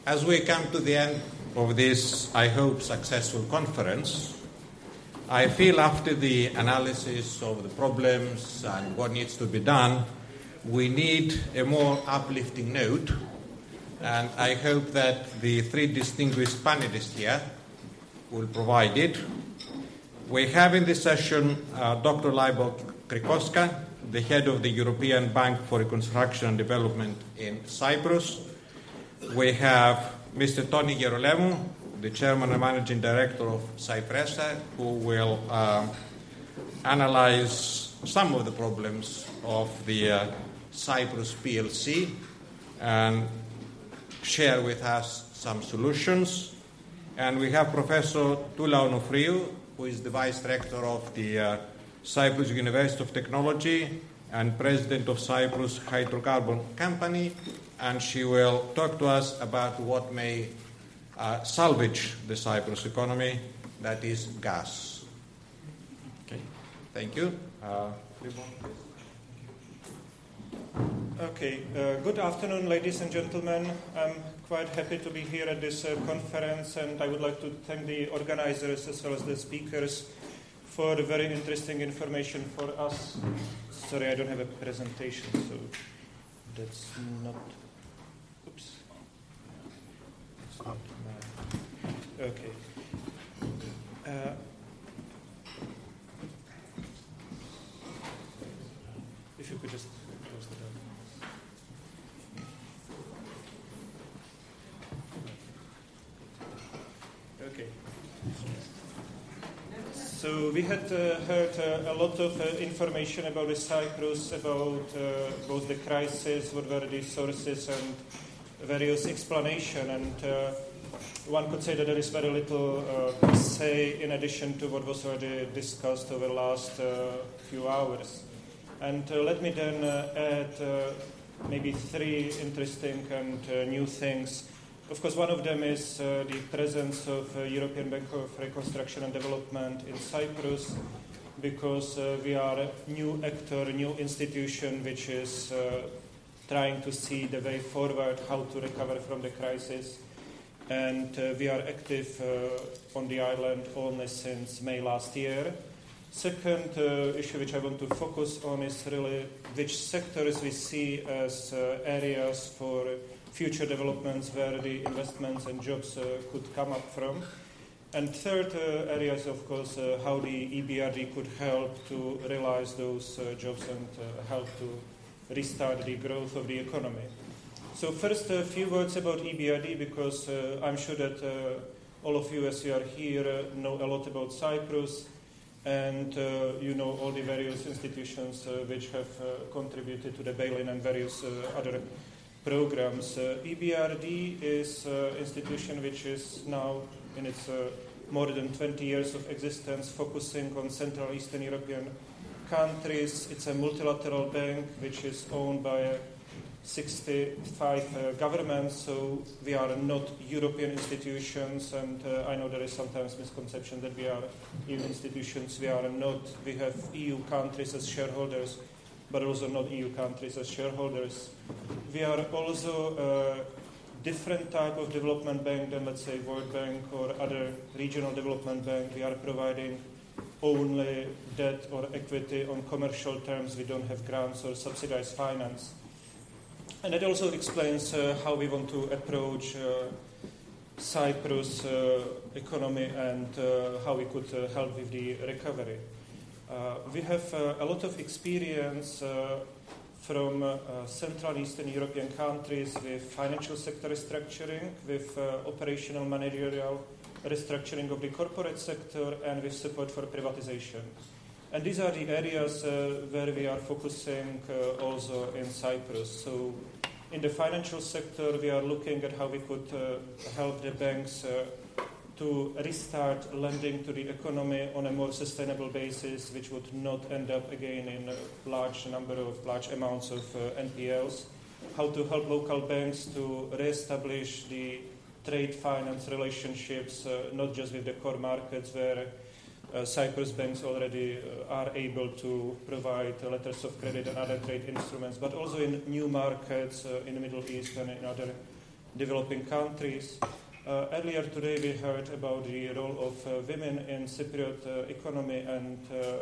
As we come to the end of this, I hope, successful conference, I feel after the analysis of the problems and what needs to be done, we need a more uplifting note, and I hope that the three distinguished panelists here will provide it. We have in this session Dr. Libor Krikoska, the head of the European Bank for Reconstruction and Development in Cyprus. We have Mr. Tony Gerolemou, the chairman and managing director of Cypressa, who will analyze some of the problems of the Cyprus PLC and share with us some solutions. And we have Professor Toula Onofriou, who is the vice rector of the Cyprus University of Technology and president of Cyprus Hydrocarbon Company, and she will talk to us about what may salvage the Cyprus economy, that is gas. Okay, thank you. Okay, good afternoon, ladies and gentlemen. I'm quite happy to be here at this conference, and I would like to thank the organizers as well as the speakers for the very interesting information for us. Sorry, I don't have a presentation, so that's not... Oops. It's not my... Okay. If you could just close the door. Okay. So we had heard a lot of information about the Cyprus, about both the crisis, what were the sources, and various explanations. And one could say that there is very little to say in addition to what was already discussed over the last few hours. And let me then add maybe three interesting and new things. Of course, one of them is the presence of European Bank of Reconstruction and Development in Cyprus, because we are a new actor, a new institution which is trying to see the way forward, how to recover from the crisis. And we are active on the island only since May last year. Second issue which I want to focus on is really which sectors we see as areas for future developments where the investments and jobs could come up from. And third area is, of course, how the EBRD could help to realize those jobs and help to restart the growth of the economy. So first, a few words about EBRD, because I'm sure that all of you, as you are here, know a lot about Cyprus, and you know all the various institutions which have contributed to the bail-in and various other programs. EBRD is an institution which is now in its more than 20 years of existence, focusing on Central Eastern European countries. It's a multilateral bank which is owned by 65 governments, so we are not European institutions, and I know there is sometimes misconception that we are EU institutions. We are not. We have EU countries as shareholders, but also not EU countries as shareholders. We are also a different type of development bank than, let's say, World Bank or other regional development bank. We are providing only debt or equity on commercial terms. We don't have grants or subsidized finance. And that also explains how we want to approach Cyprus economy and how we could help with the recovery. We have a lot of experience from Central and Eastern European countries with financial sector restructuring, with operational managerial restructuring of the corporate sector, and with support for privatization. And these are the areas where we are focusing also in Cyprus. So in the financial sector, we are looking at how we could help the banks to restart lending to the economy on a more sustainable basis, which would not end up again in a large amounts of NPLs. How to help local banks to reestablish the trade finance relationships, not just with the core markets where Cyprus banks already are able to provide letters of credit and other trade instruments, but also in new markets in the Middle East and in other developing countries. Earlier today we heard about the role of women in Cypriot economy, and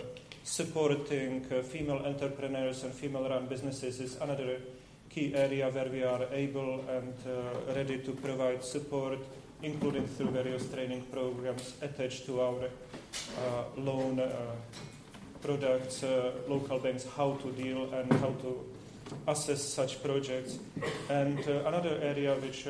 supporting female entrepreneurs and female-run businesses is another key area where we are able and ready to provide support, including through various training programs attached to our loan products, local banks, how to deal and how to assess such projects. And another area which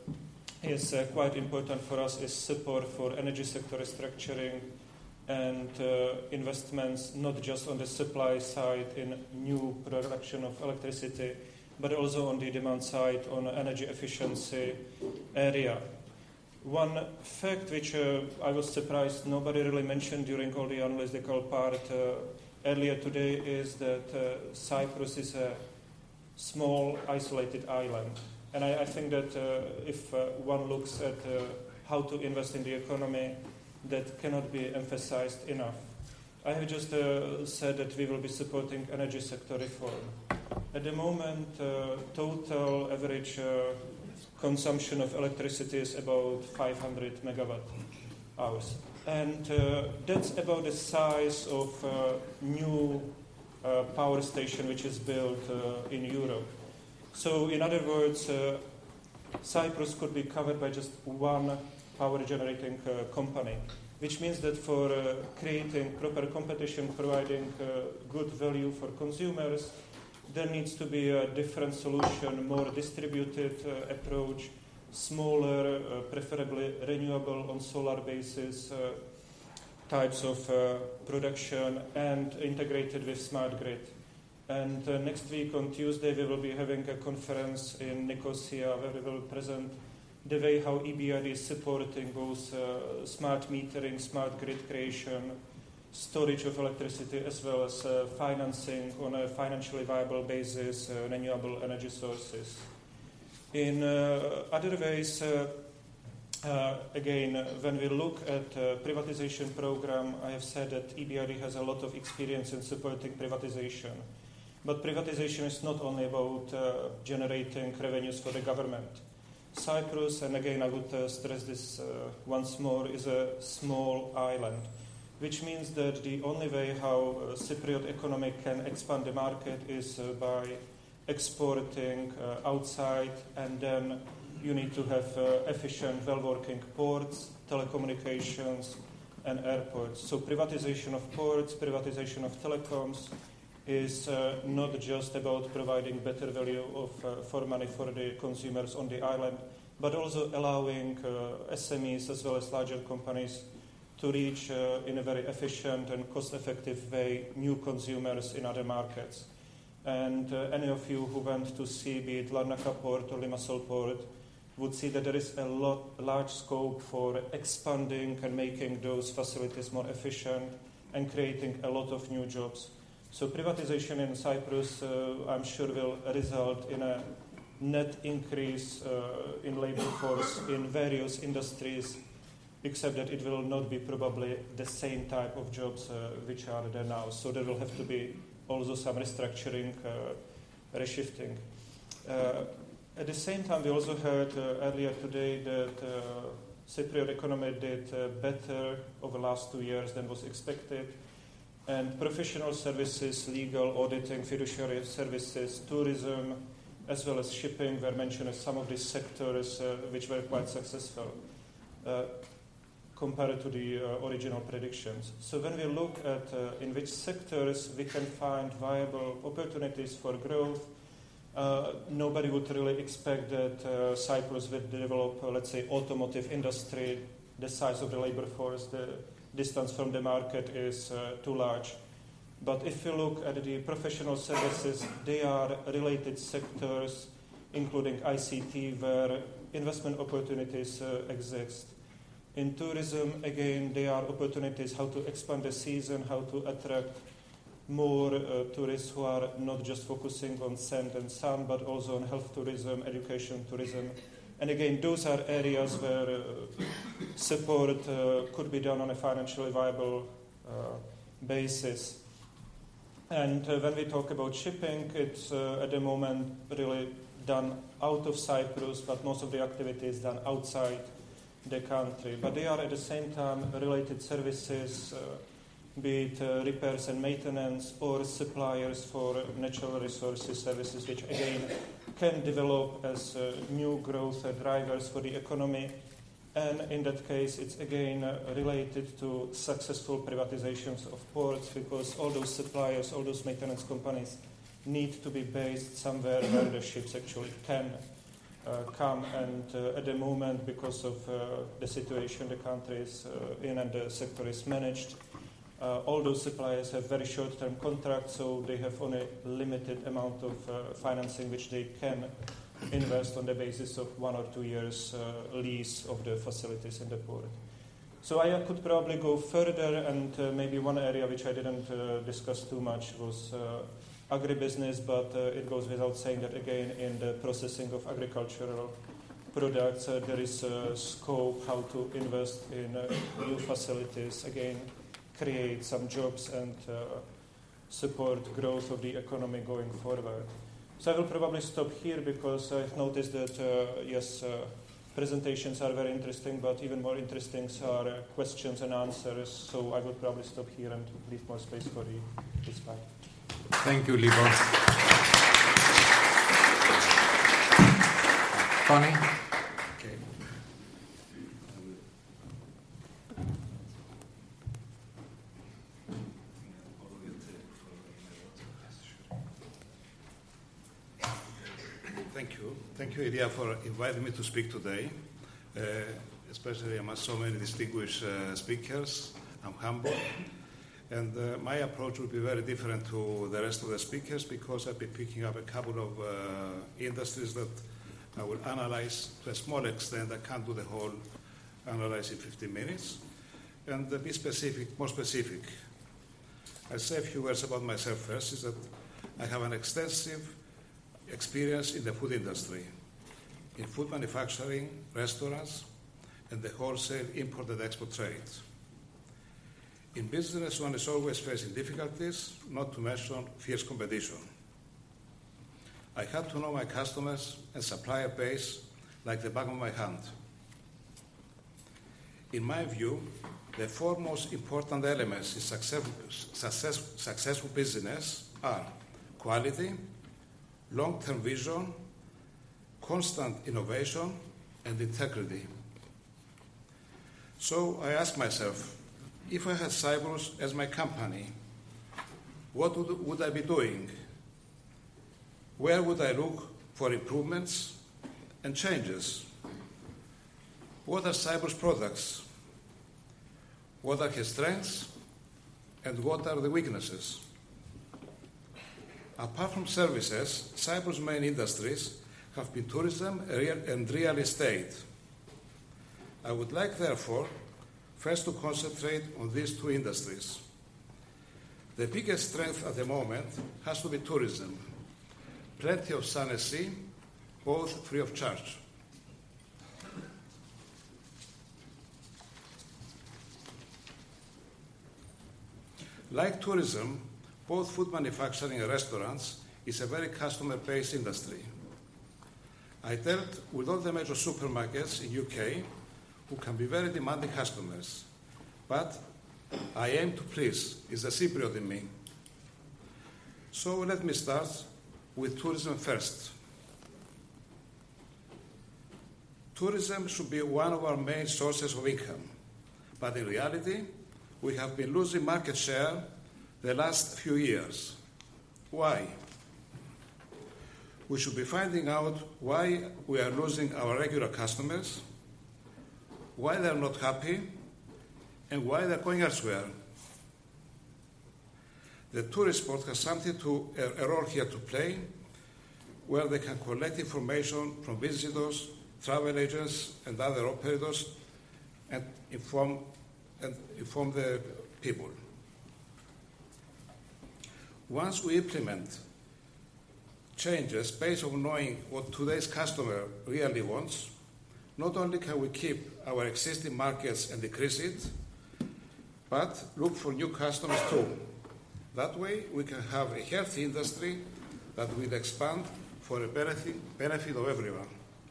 is quite important for us is support for energy sector restructuring and investments, not just on the supply side in new production of electricity, but also on the demand side on energy efficiency area. One fact which I was surprised nobody really mentioned during all the analytical part earlier today is that Cyprus is a small isolated island. And I think that if one looks at how to invest in the economy, that cannot be emphasized enough. I have just said that we will be supporting energy sector reform. At the moment, total average consumption of electricity is about 500 megawatt hours. And that's about the size of new power station which is built in Europe. So in other words, Cyprus could be covered by just one power generating company, which means that for creating proper competition, providing good value for consumers, there needs to be a different solution, more distributed approach, smaller, preferably renewable on solar basis types of production, and integrated with smart grid. And next week on Tuesday we will be having a conference in Nicosia where we will present the way how EBRD is supporting both smart metering, smart grid creation, storage of electricity, as well as financing on a financially viable basis, renewable energy sources. In other ways, again, when we look at privatization program, I have said that EBRD has a lot of experience in supporting privatization. But privatization is not only about generating revenues for the government. Cyprus, and again I would stress this once more, is a small island, which means that the only way how Cypriot economy can expand the market is by exporting outside, and then you need to have efficient, well-working ports, telecommunications, and airports. So privatization of ports, privatization of telecoms is not just about providing better value for money for the consumers on the island, but also allowing SMEs as well as larger companies to reach in a very efficient and cost-effective way new consumers in other markets. And any of you who went to see, be it Larnaca Port or Limassol Port, would see that there is a large scope for expanding and making those facilities more efficient and creating a lot of new jobs. So privatization in Cyprus, I'm sure, will result in a net increase in labor force in various industries, except that it will not be probably the same type of jobs which are there now. So there will have to be also some restructuring, reshifting. At the same time, we also heard earlier today that Cypriot economy did better over the last 2 years than was expected. And professional services, legal, auditing, fiduciary services, tourism, as well as shipping were mentioned as some of these sectors which were quite successful compared to the original predictions. So when we look at in which sectors we can find viable opportunities for growth, nobody would really expect that Cyprus would develop, let's say, automotive industry, the size of the labor force, the distance from the market is too large. But if you look at the professional services, they are related sectors, including ICT, where investment opportunities exist. In tourism, again, there are opportunities how to expand the season, how to attract more tourists who are not just focusing on sand and sun, but also on health tourism, education tourism. And again, those are areas where support could be done on a financially viable basis. And when we talk about shipping, it's at the moment really done out of Cyprus, but most of the activity is done outside the country. But they are at the same time related services, be it repairs and maintenance or suppliers for natural resources services, which again can develop as new growth drivers for the economy. And in that case, it's again related to successful privatizations of ports, because all those suppliers, all those maintenance companies need to be based somewhere where the ships actually can come. And at the moment, because of the situation the country is in and the sector is managed, all those suppliers have very short-term contracts, so they have only a limited amount of financing which they can invest on the basis of 1 or 2 years lease of the facilities in the port. So I could probably go further, and maybe one area which I didn't discuss too much was agribusiness, but it goes without saying that again in the processing of agricultural products there is scope how to invest in new facilities, again create some jobs and support growth of the economy going forward. So I will probably stop here because I've noticed that, presentations are very interesting, but even more interesting are questions and answers. So I will probably stop here and leave more space for the slide. Thank you, Libor. Tony? Okay. Thank you, Ilya, for inviting me to speak today. Especially among so many distinguished speakers. I'm humbled. And my approach will be very different to the rest of the speakers because I'll be picking up a couple of industries that I will analyze to a small extent. I can't do the whole analysis in 15 minutes. And be specific, more specific. I'll say a few words about myself first, is that I have an extensive experience in the food industry, in food manufacturing, restaurants, and the wholesale import and export trade. In business, one is always facing difficulties, not to mention fierce competition. I had to know my customers and supplier base like the back of my hand. In my view, the four most important elements in successful business are quality, long-term vision, constant innovation, and integrity. So I ask myself, if I had Cyprus as my company, what would I be doing? Where would I look for improvements and changes? What are Cyprus' products? What are his strengths? And what are the weaknesses? Apart from services, Cyprus' main industries have been tourism and real estate. I would like, therefore, first to concentrate on these two industries. The biggest strength at the moment has to be tourism. Plenty of sun and sea, both free of charge. Like tourism, both food manufacturing and restaurants is a very customer-based industry. I dealt with all the major supermarkets in UK who can be very demanding customers. But I aim to please, is the Cypriot in me. So let me start with tourism first. Tourism should be one of our main sources of income. But in reality, we have been losing market share the last few years. Why? We should be finding out why we are losing our regular customers, why they are not happy, and why they are going elsewhere. The tourist board has a role here to play, where they can collect information from visitors, travel agents, and other operators, and inform the people. Once we implement changes based on knowing what today's customer really wants, not only can we keep our existing markets and decrease it, but look for new customers too. That way we can have a healthy industry that will expand for the benefit of everyone.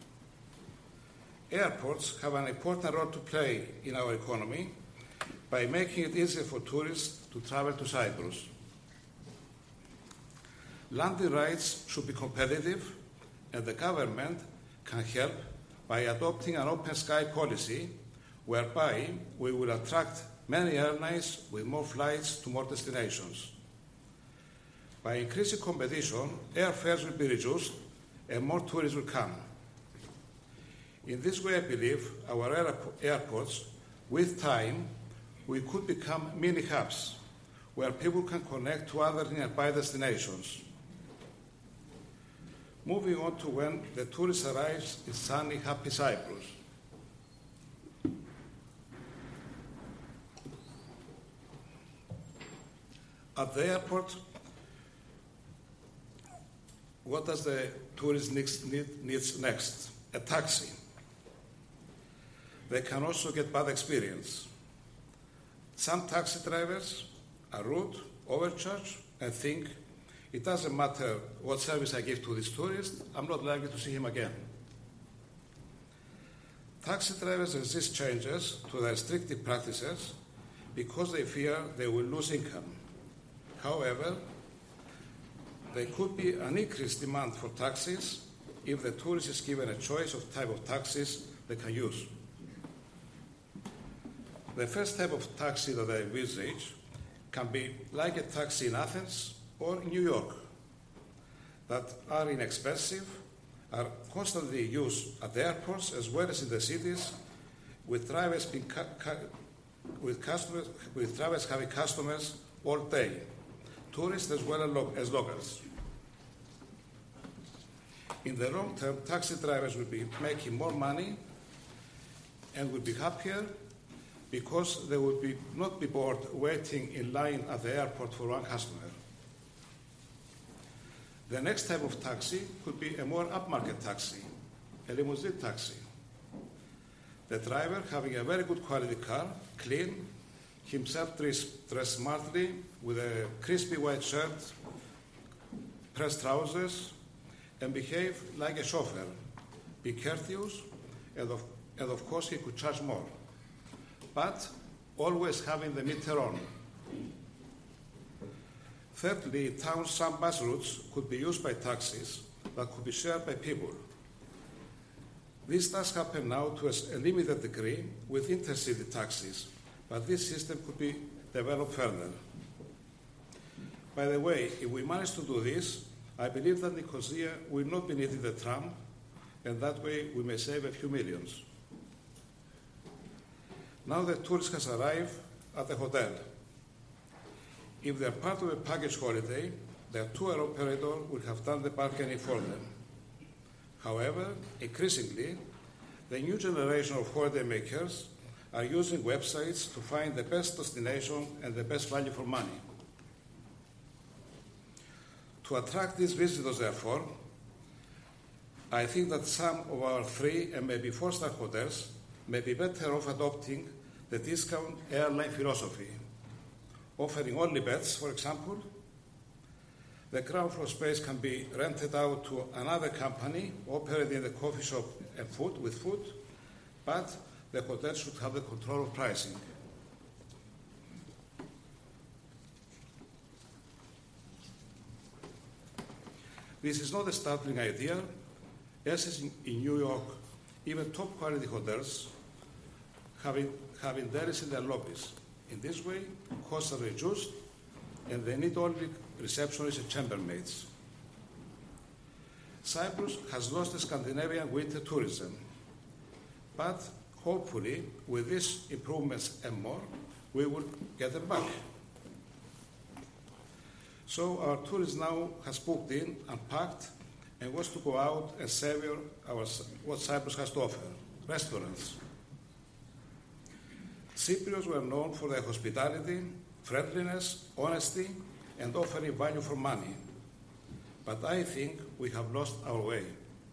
Airports have an important role to play in our economy by making it easier for tourists to travel to Cyprus. Landing rights should be competitive, and the government can help by adopting an open sky policy whereby we will attract many airlines with more flights to more destinations. By increasing competition, airfares will be reduced and more tourists will come. In this way, I believe our airports, with time, we could become mini hubs where people can connect to other nearby destinations. Moving on to when the tourist arrives in sunny, happy Cyprus. At the airport, what does the tourist needs next? A taxi. They can also get bad experience. Some taxi drivers are rude, overcharged, and think it doesn't matter what service I give to this tourist, I'm not likely to see him again. Taxi drivers resist changes to their restrictive practices because they fear they will lose income. However, there could be an increased demand for taxis if the tourist is given a choice of type of taxis they can use. The first type of taxi that I envisage can be like a taxi in Athens or in New York that are inexpensive, are constantly used at the airports as well as in the cities, with drivers having customers all day, tourists as well as locals. In the long term, taxi drivers will be making more money and will be happier because they will not be bored waiting in line at the airport for one customer. The next type of taxi could be a more upmarket taxi, a limousine taxi. The driver having a very good quality car, clean, himself dressed smartly with a crispy white shirt, pressed trousers, and behave like a chauffeur, be courteous, and of course he could charge more, but always having the meter on. Thirdly, town's some bus routes could be used by taxis that could be shared by people. This does happen now to a limited degree with intercity taxis, but this system could be developed further. By the way, if we manage to do this, I believe that Nicosia will not be needing the tram, and that way we may save a few millions. Now the tourist has arrived at the hotel. If they are part of a package holiday, their tour operator will have done the bargaining for them. However, increasingly, the new generation of holiday makers are using websites to find the best destination and the best value for money. To attract these visitors, therefore, I think that some of our 3 and maybe 4-star hotels may be better off adopting the discount airline philosophy, offering only beds, for example. The ground floor space can be rented out to another company operating the coffee shop and with food, but the hotel should have the control of pricing. This is not a startling idea, as in New York, even top quality hotels having delis in their lobbies. In this way, costs are reduced and they need only receptionists and chambermaids. Cyprus has lost the Scandinavian winter tourism, but hopefully with these improvements and more, we will get them back. So our tourist now has booked in and packed and wants to go out and savor what Cyprus has to offer, restaurants. Cypriots were known for their hospitality, friendliness, honesty, and offering value for money. But I think we have lost our way.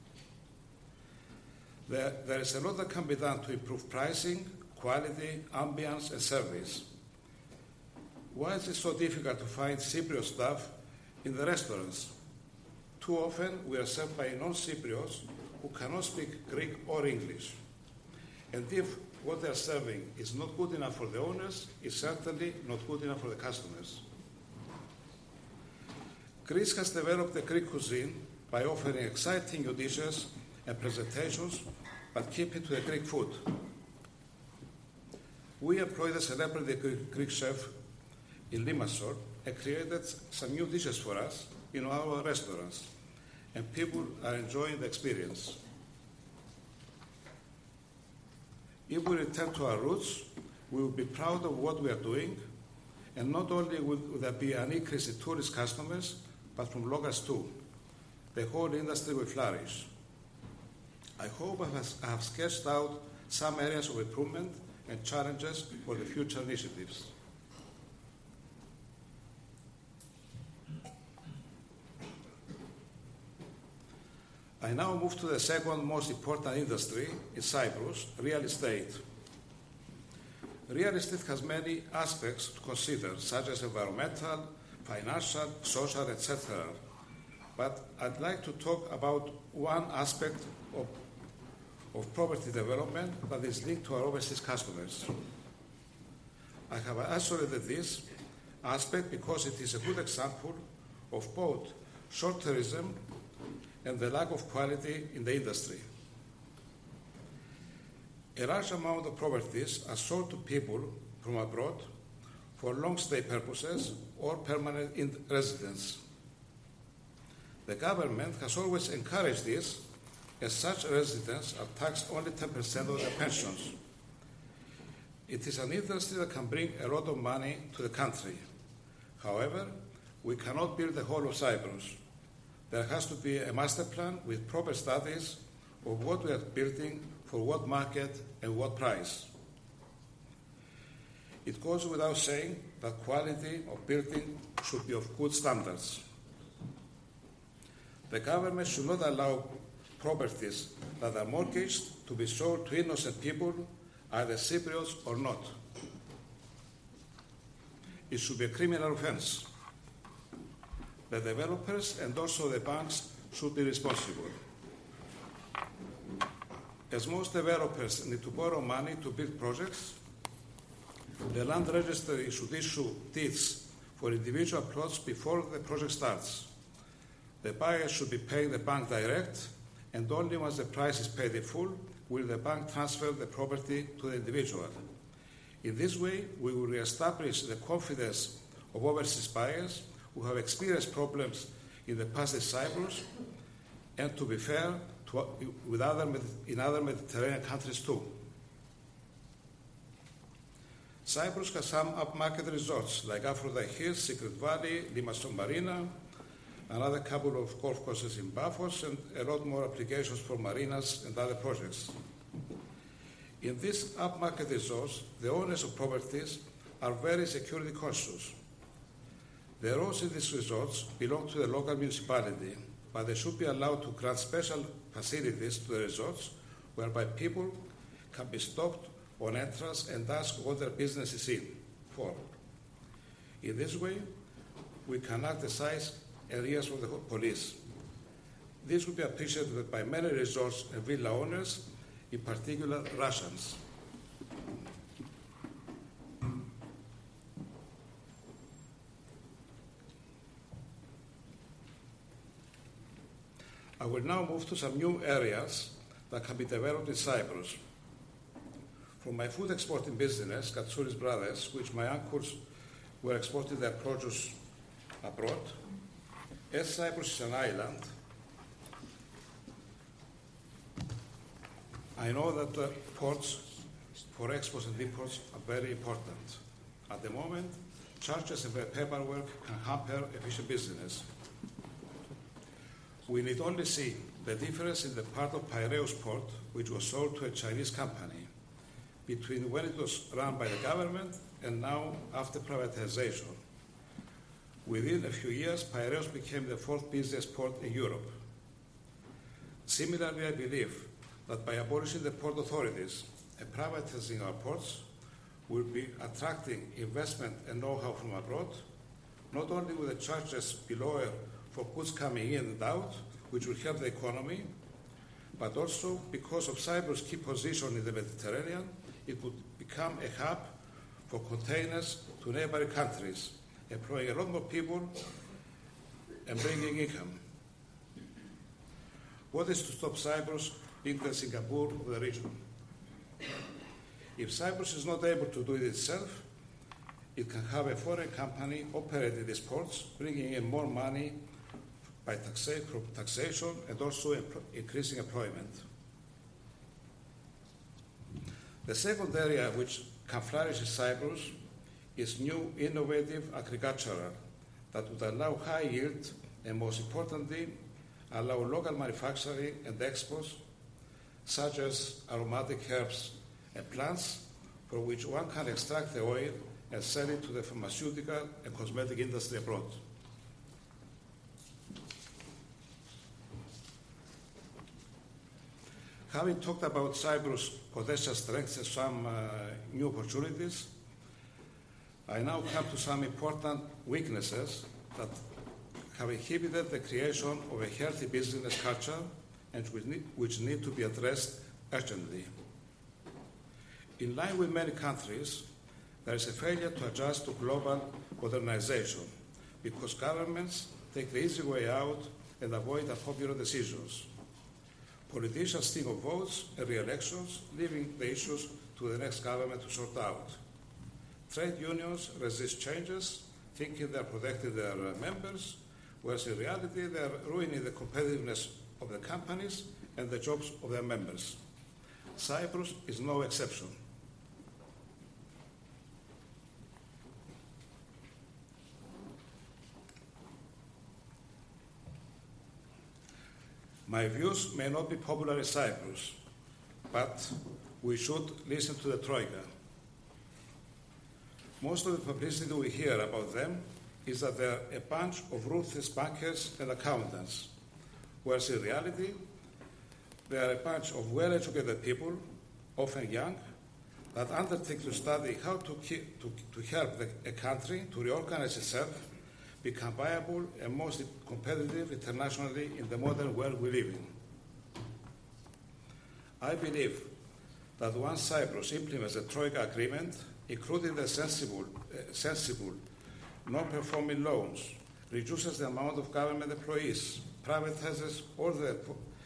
There is a lot that can be done to improve pricing, quality, ambience, and service. Why is it so difficult to find Cypriot staff in the restaurants? Too often we are served by non-Cypriots who cannot speak Greek or English. And if what they are serving is not good enough for the owners, it's certainly not good enough for the customers. Greece has developed the Greek cuisine by offering exciting new dishes and presentations, but keeping to the Greek food. We employed a celebrity Greek chef in Limassol and created some new dishes for us in our restaurants, and people are enjoying the experience. If we return to our roots, we will be proud of what we are doing, and not only will there be an increase in tourist customers, but from locals too. The whole industry will flourish. I hope I have sketched out some areas of improvement and challenges for the future initiatives. I now move to the second most important industry in Cyprus, real estate. Real estate has many aspects to consider, such as environmental, financial, social, etc. But I'd like to talk about one aspect of property development that is linked to our overseas customers. I have isolated this aspect because it is a good example of both short tourism and the lack of quality in the industry. A large amount of properties are sold to people from abroad for long stay purposes or permanent residence. The government has always encouraged this, as such residents are taxed only 10% of their pensions. It is an industry that can bring a lot of money to the country. However, we cannot build the whole of Cyprus. There has to be a master plan with proper studies of what we are building, for what market and what price. It goes without saying that quality of building should be of good standards. The government should not allow properties that are mortgaged to be sold to innocent people, either Cypriots or not. It should be a criminal offense. The developers and also the banks should be responsible. As most developers need to borrow money to build projects, the land registry should issue deeds for individual plots before the project starts. The buyer should be paying the bank direct, and only once the price is paid in full will the bank transfer the property to the individual. In this way, we will re-establish the confidence of overseas buyers who have experienced problems in the past in Cyprus, and to be fair, in other Mediterranean countries too. Cyprus has some upmarket resorts like Aphrodite Hills, Secret Valley, Limassol Marina, another couple of golf courses in Paphos, and a lot more applications for marinas and other projects. In these upmarket resorts, the owners of properties are very security conscious. The roads in these resorts belong to the local municipality, but they should be allowed to grant special facilities to the resorts whereby people can be stopped on entrance and ask what their business is in for. In this way, we can act as size areas for the police. This will be appreciated by many resorts and villa owners, in particular Russians. I will now move to some new areas that can be developed in Cyprus. From my food exporting business, Katsouris Brothers, which my uncles were exporting their produce abroad, as Cyprus is an island, I know that ports for exports and imports are very important. At the moment, charges and paperwork can hamper efficient business. We need only see the difference in the part of Piraeus port, which was sold to a Chinese company, between when it was run by the government and now after privatization. Within a few years, Piraeus became the fourth busiest port in Europe. Similarly, I believe that by abolishing the port authorities and privatizing our ports, we'll be attracting investment and know-how from abroad, not only will the charges be lower for goods coming in and out, which will help the economy, but also because of Cyprus' key position in the Mediterranean, it would become a hub for containers to neighboring countries, employing a lot more people and bringing income. What is to stop Cyprus being the Singapore of the region? If Cyprus is not able to do it itself, it can have a foreign company operating these ports, bringing in more money by taxation and also increasing employment. The second area which can flourish in Cyprus is new innovative agricultural that would allow high yield and, most importantly, allow local manufacturing and exports, such as aromatic herbs and plants, for which one can extract the oil and sell it to the pharmaceutical and cosmetic industry abroad. Having talked about Cyprus' potential strengths and some new opportunities, I now come to some important weaknesses that have inhibited the creation of a healthy business culture and which need to be addressed urgently. In line with many countries, there is a failure to adjust to global modernization because governments take the easy way out and avoid unpopular decisions. Politicians think of votes and re-elections, leaving the issues to the next government to sort out. Trade unions resist changes, thinking they are protecting their members, whereas in reality they are ruining the competitiveness of the companies and the jobs of their members. Cyprus is no exception. My views may not be popular in Cyprus, but we should listen to the Troika. Most of the publicity we hear about them is that they're a bunch of ruthless bankers and accountants, whereas in reality, they are a bunch of well-educated people, often young, that undertake to study how to help a country to reorganize itself, become viable and most competitive internationally in the modern world we live in. I believe that once Cyprus implements the Troika agreement, including the sensible non-performing loans, reduces the amount of government employees, privatizes all the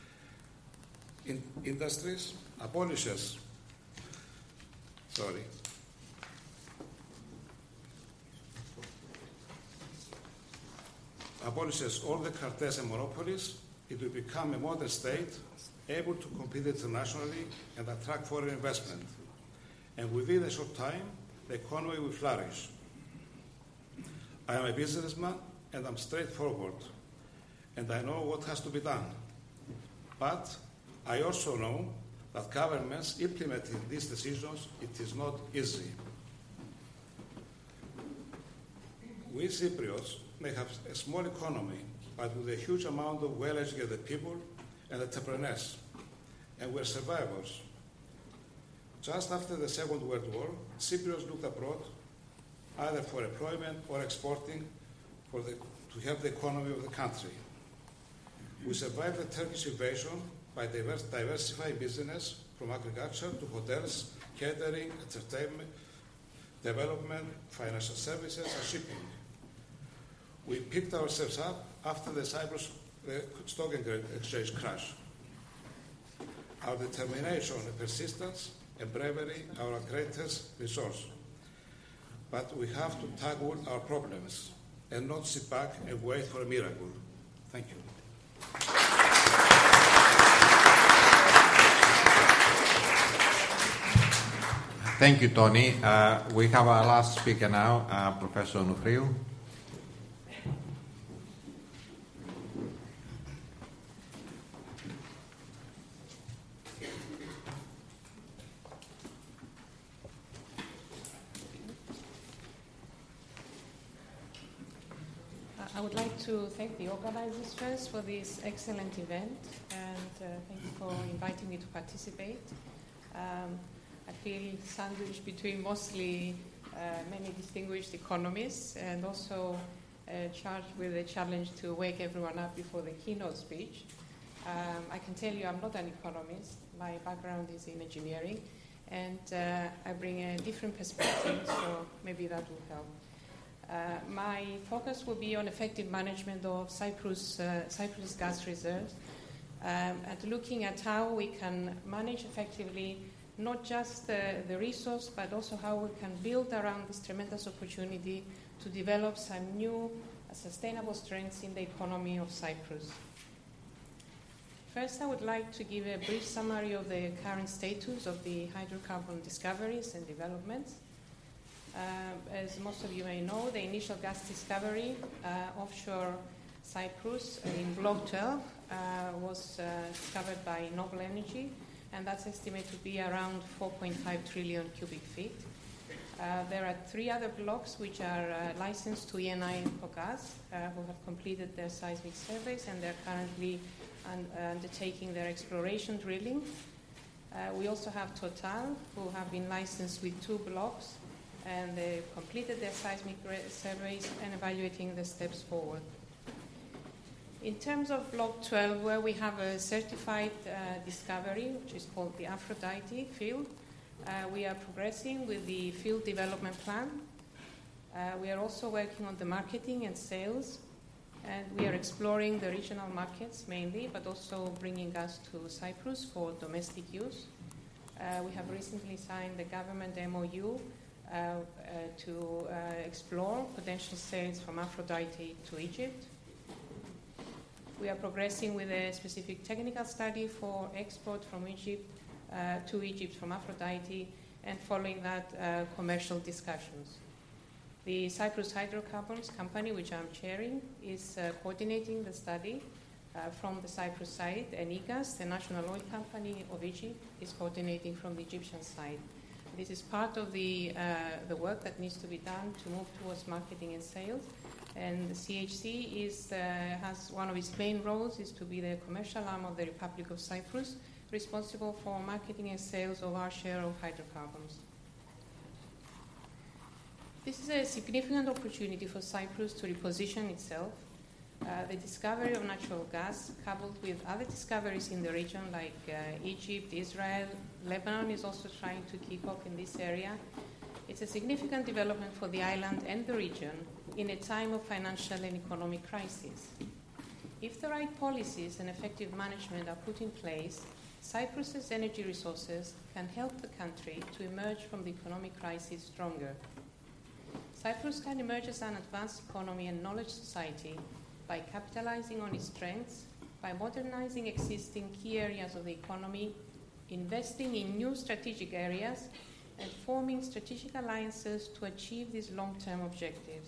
industries, abolishes all the cartels and monopolies, it will become a modern state able to compete internationally and attract foreign investment. And within a short time, the economy will flourish. I am a businessman and I'm straightforward, and I know what has to be done. But I also know that governments implementing these decisions, it is not easy. We Cypriots may have a small economy, but with a huge amount of well-educated people and entrepreneurs, and we're survivors. Just after the Second World War, Cypriots looked abroad, either for employment or exporting to help the economy of the country. We survived the Turkish invasion by diversifying business from agriculture to hotels, catering, entertainment, development, financial services, and shipping. We picked ourselves up after the Cyprus stock exchange crash. Our determination and persistence and bravery are our greatest resource. But we have to tackle our problems and not sit back and wait for a miracle. Thank you. Thank you, Tony. We have our last speaker now, Professor Onufriou. I would like to thank the organizers first for this excellent event, and thank you for inviting me to participate. I feel sandwiched between mostly many distinguished economists and also charged with the challenge to wake everyone up before the keynote speech. I can tell you I'm not an economist. My background is in engineering, and I bring a different perspective, so maybe that will help. My focus will be on effective management of Cyprus gas reserves, and looking at how we can manage effectively not just the resource, but also how we can build around this tremendous opportunity to develop some new sustainable strengths in the economy of Cyprus. First, I would like to give a brief summary of the current status of the hydrocarbon discoveries and developments. As most of you may know, the initial gas discovery offshore Cyprus in Block 12 was discovered by Noble Energy, and that's estimated to be around 4.5 trillion cubic feet. There are 3 other blocks which are licensed to Eni and Kogas, who have completed their seismic surveys, and they're currently undertaking their exploration drilling. We also have Total, who have been licensed with 2 blocks, and they completed their seismic surveys and evaluating the steps forward. In terms of Block 12, where we have a certified discovery, which is called the Aphrodite field, we are progressing with the field development plan. We are also working on the marketing and sales, and we are exploring the regional markets mainly, but also bringing gas to Cyprus for domestic use. We have recently signed the government MOU to explore potential sales from Aphrodite to Egypt. We are progressing with a specific technical study for export from Egypt to Egypt from Aphrodite, and following that, commercial discussions. The Cyprus Hydrocarbons Company, which I'm chairing, is coordinating the study from the Cyprus side, and EGAS, the National Oil Company of Egypt, is coordinating from the Egyptian side. This is part of the work that needs to be done to move towards marketing and sales. And the CHC has one of its main roles is to be the commercial arm of the Republic of Cyprus, responsible for marketing and sales of our share of hydrocarbons. This is a significant opportunity for Cyprus to reposition itself. The discovery of natural gas, coupled with other discoveries in the region like Egypt, Israel, Lebanon is also trying to keep up in this area. It's a significant development for the island and the region in a time of financial and economic crisis. If the right policies and effective management are put in place, Cyprus's energy resources can help the country to emerge from the economic crisis stronger. Cyprus can emerge as an advanced economy and knowledge society by capitalizing on its strengths, by modernizing existing key areas of the economy, investing in new strategic areas, and forming strategic alliances to achieve these long-term objectives.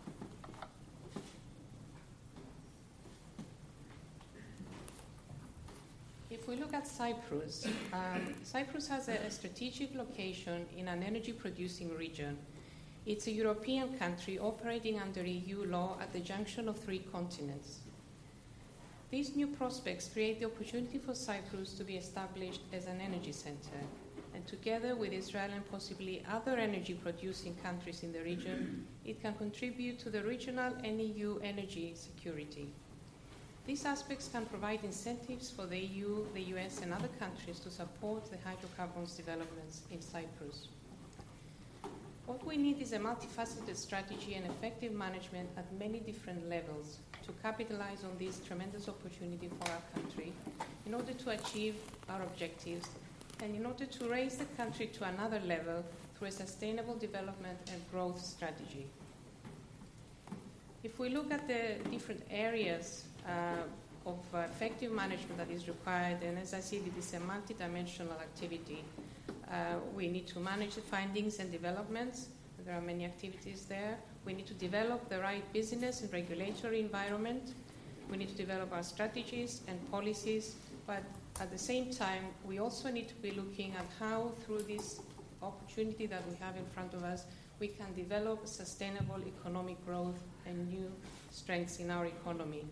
If we look at Cyprus, Cyprus has a strategic location in an energy-producing region. It's a European country operating under EU law at the junction of 3 continents. These new prospects create the opportunity for Cyprus to be established as an energy center, and together with Israel and possibly other energy-producing countries in the region, it can contribute to the regional and EU energy security. These aspects can provide incentives for the EU, the US, and other countries to support the hydrocarbons developments in Cyprus. What we need is a multifaceted strategy and effective management at many different levels to capitalize on this tremendous opportunity for our country in order to achieve our objectives and in order to raise the country to another level through a sustainable development and growth strategy. If we look at the different areas of effective management that is required, and as I said, it is a multidimensional activity. We need to manage the findings and developments. There are many activities there. We need to develop the right business and regulatory environment. We need to develop our strategies and policies, but at the same time, we also need to be looking at how, through this opportunity that we have in front of us, we can develop sustainable economic growth and new strengths in our economy.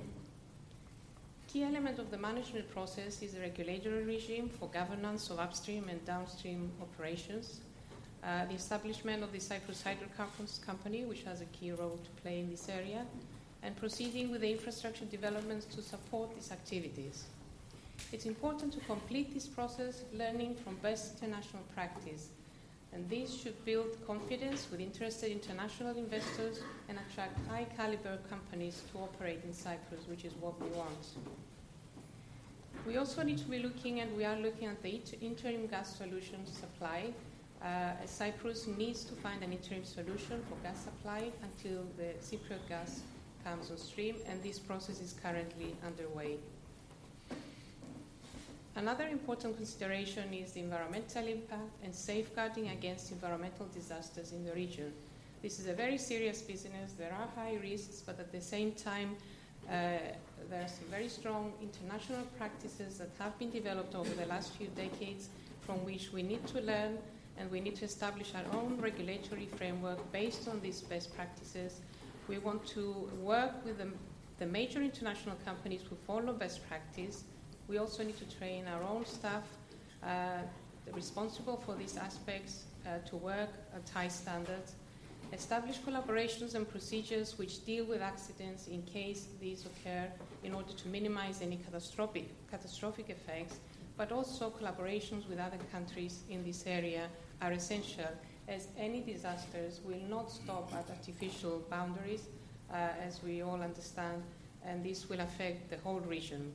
Key element of the management process is a regulatory regime for governance of upstream and downstream operations. the establishment of the Cyprus Hydrocarbons Company, which has a key role to play in this area, and proceeding with the infrastructure developments to support these activities. It's important to complete this process learning from best international practice, and this should build confidence with interested international investors and attract high-caliber companies to operate in Cyprus, which is what we want. We also need to be looking, and we are looking at the interim gas solution supply. Cyprus needs to find an interim solution for gas supply until the Cypriot gas comes on stream, and this process is currently underway. Another important consideration is the environmental impact and safeguarding against environmental disasters in the region. This is a very serious business. There are high risks, but at the same time, there are some very strong international practices that have been developed over the last few decades from which we need to learn, and we need to establish our own regulatory framework based on these best practices. We want to work with the major international companies who follow best practice. We also need to train our own staff responsible for these aspects to work at high standards, establish collaborations and procedures which deal with accidents in case these occur in order to minimize any catastrophic effects, but also collaborations with other countries in this area are essential, as any disasters will not stop at artificial boundaries, as we all understand, and this will affect the whole region.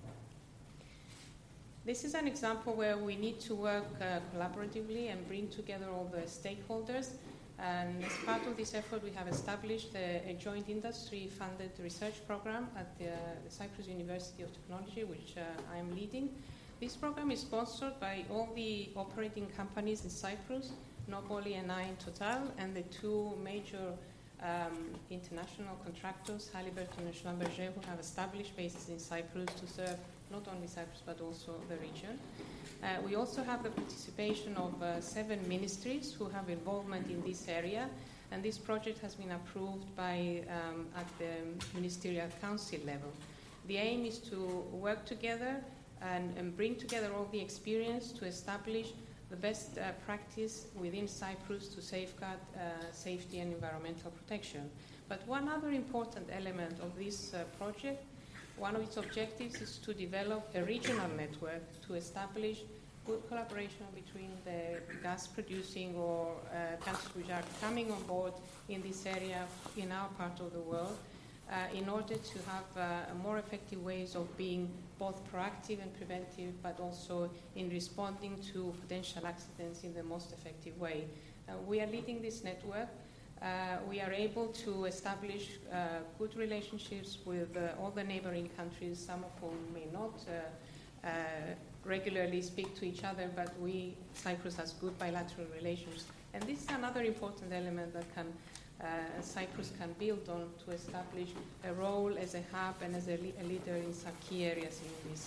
This is an example where we need to work collaboratively and bring together all the stakeholders. And as part of this effort, we have established a joint industry-funded research program at the Cyprus University of Technology, which I am leading. This program is sponsored by all the operating companies in Cyprus, Noboli and Eni Total, and the two major international contractors, Halliburton and Schlumberger, who have established bases in Cyprus to serve not only Cyprus but also the region. We also have the participation of 7 ministries who have involvement in this area, and this project has been approved by at the Ministerial Council level. The aim is to work together and bring together all the experience to establish the best practice within Cyprus to safeguard safety and environmental protection. But one other important element of this project, one of its objectives is to develop a regional network to establish good collaboration between the gas producing or countries which are coming on board in this area in our part of the world in order to have more effective ways of being both proactive and preventive, but also in responding to potential accidents in the most effective way. We are leading this network. We are able to establish good relationships with all the neighboring countries, some of whom may not regularly speak to each other, but Cyprus has good bilateral relations. And this is another important element that Cyprus can build on to establish a role as a hub and as a leader in some key areas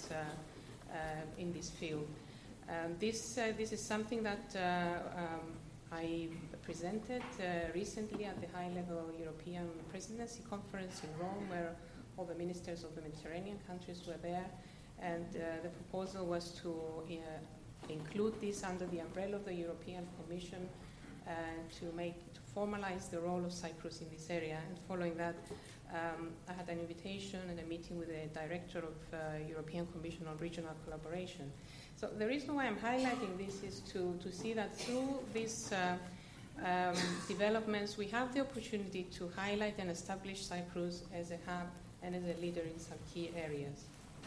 in this field. This is something that I presented recently at the high-level European Presidency Conference in Rome, where all the ministers of the Mediterranean countries were there, and the proposal was to include this under the umbrella of the European Commission to formalize the role of Cyprus in this area. And following that, I had an invitation and a meeting with the director of European Commission on Regional Collaboration. So the reason why I'm highlighting this is to see that through these developments, we have the opportunity to highlight and establish Cyprus as a hub and as a leader in some key areas.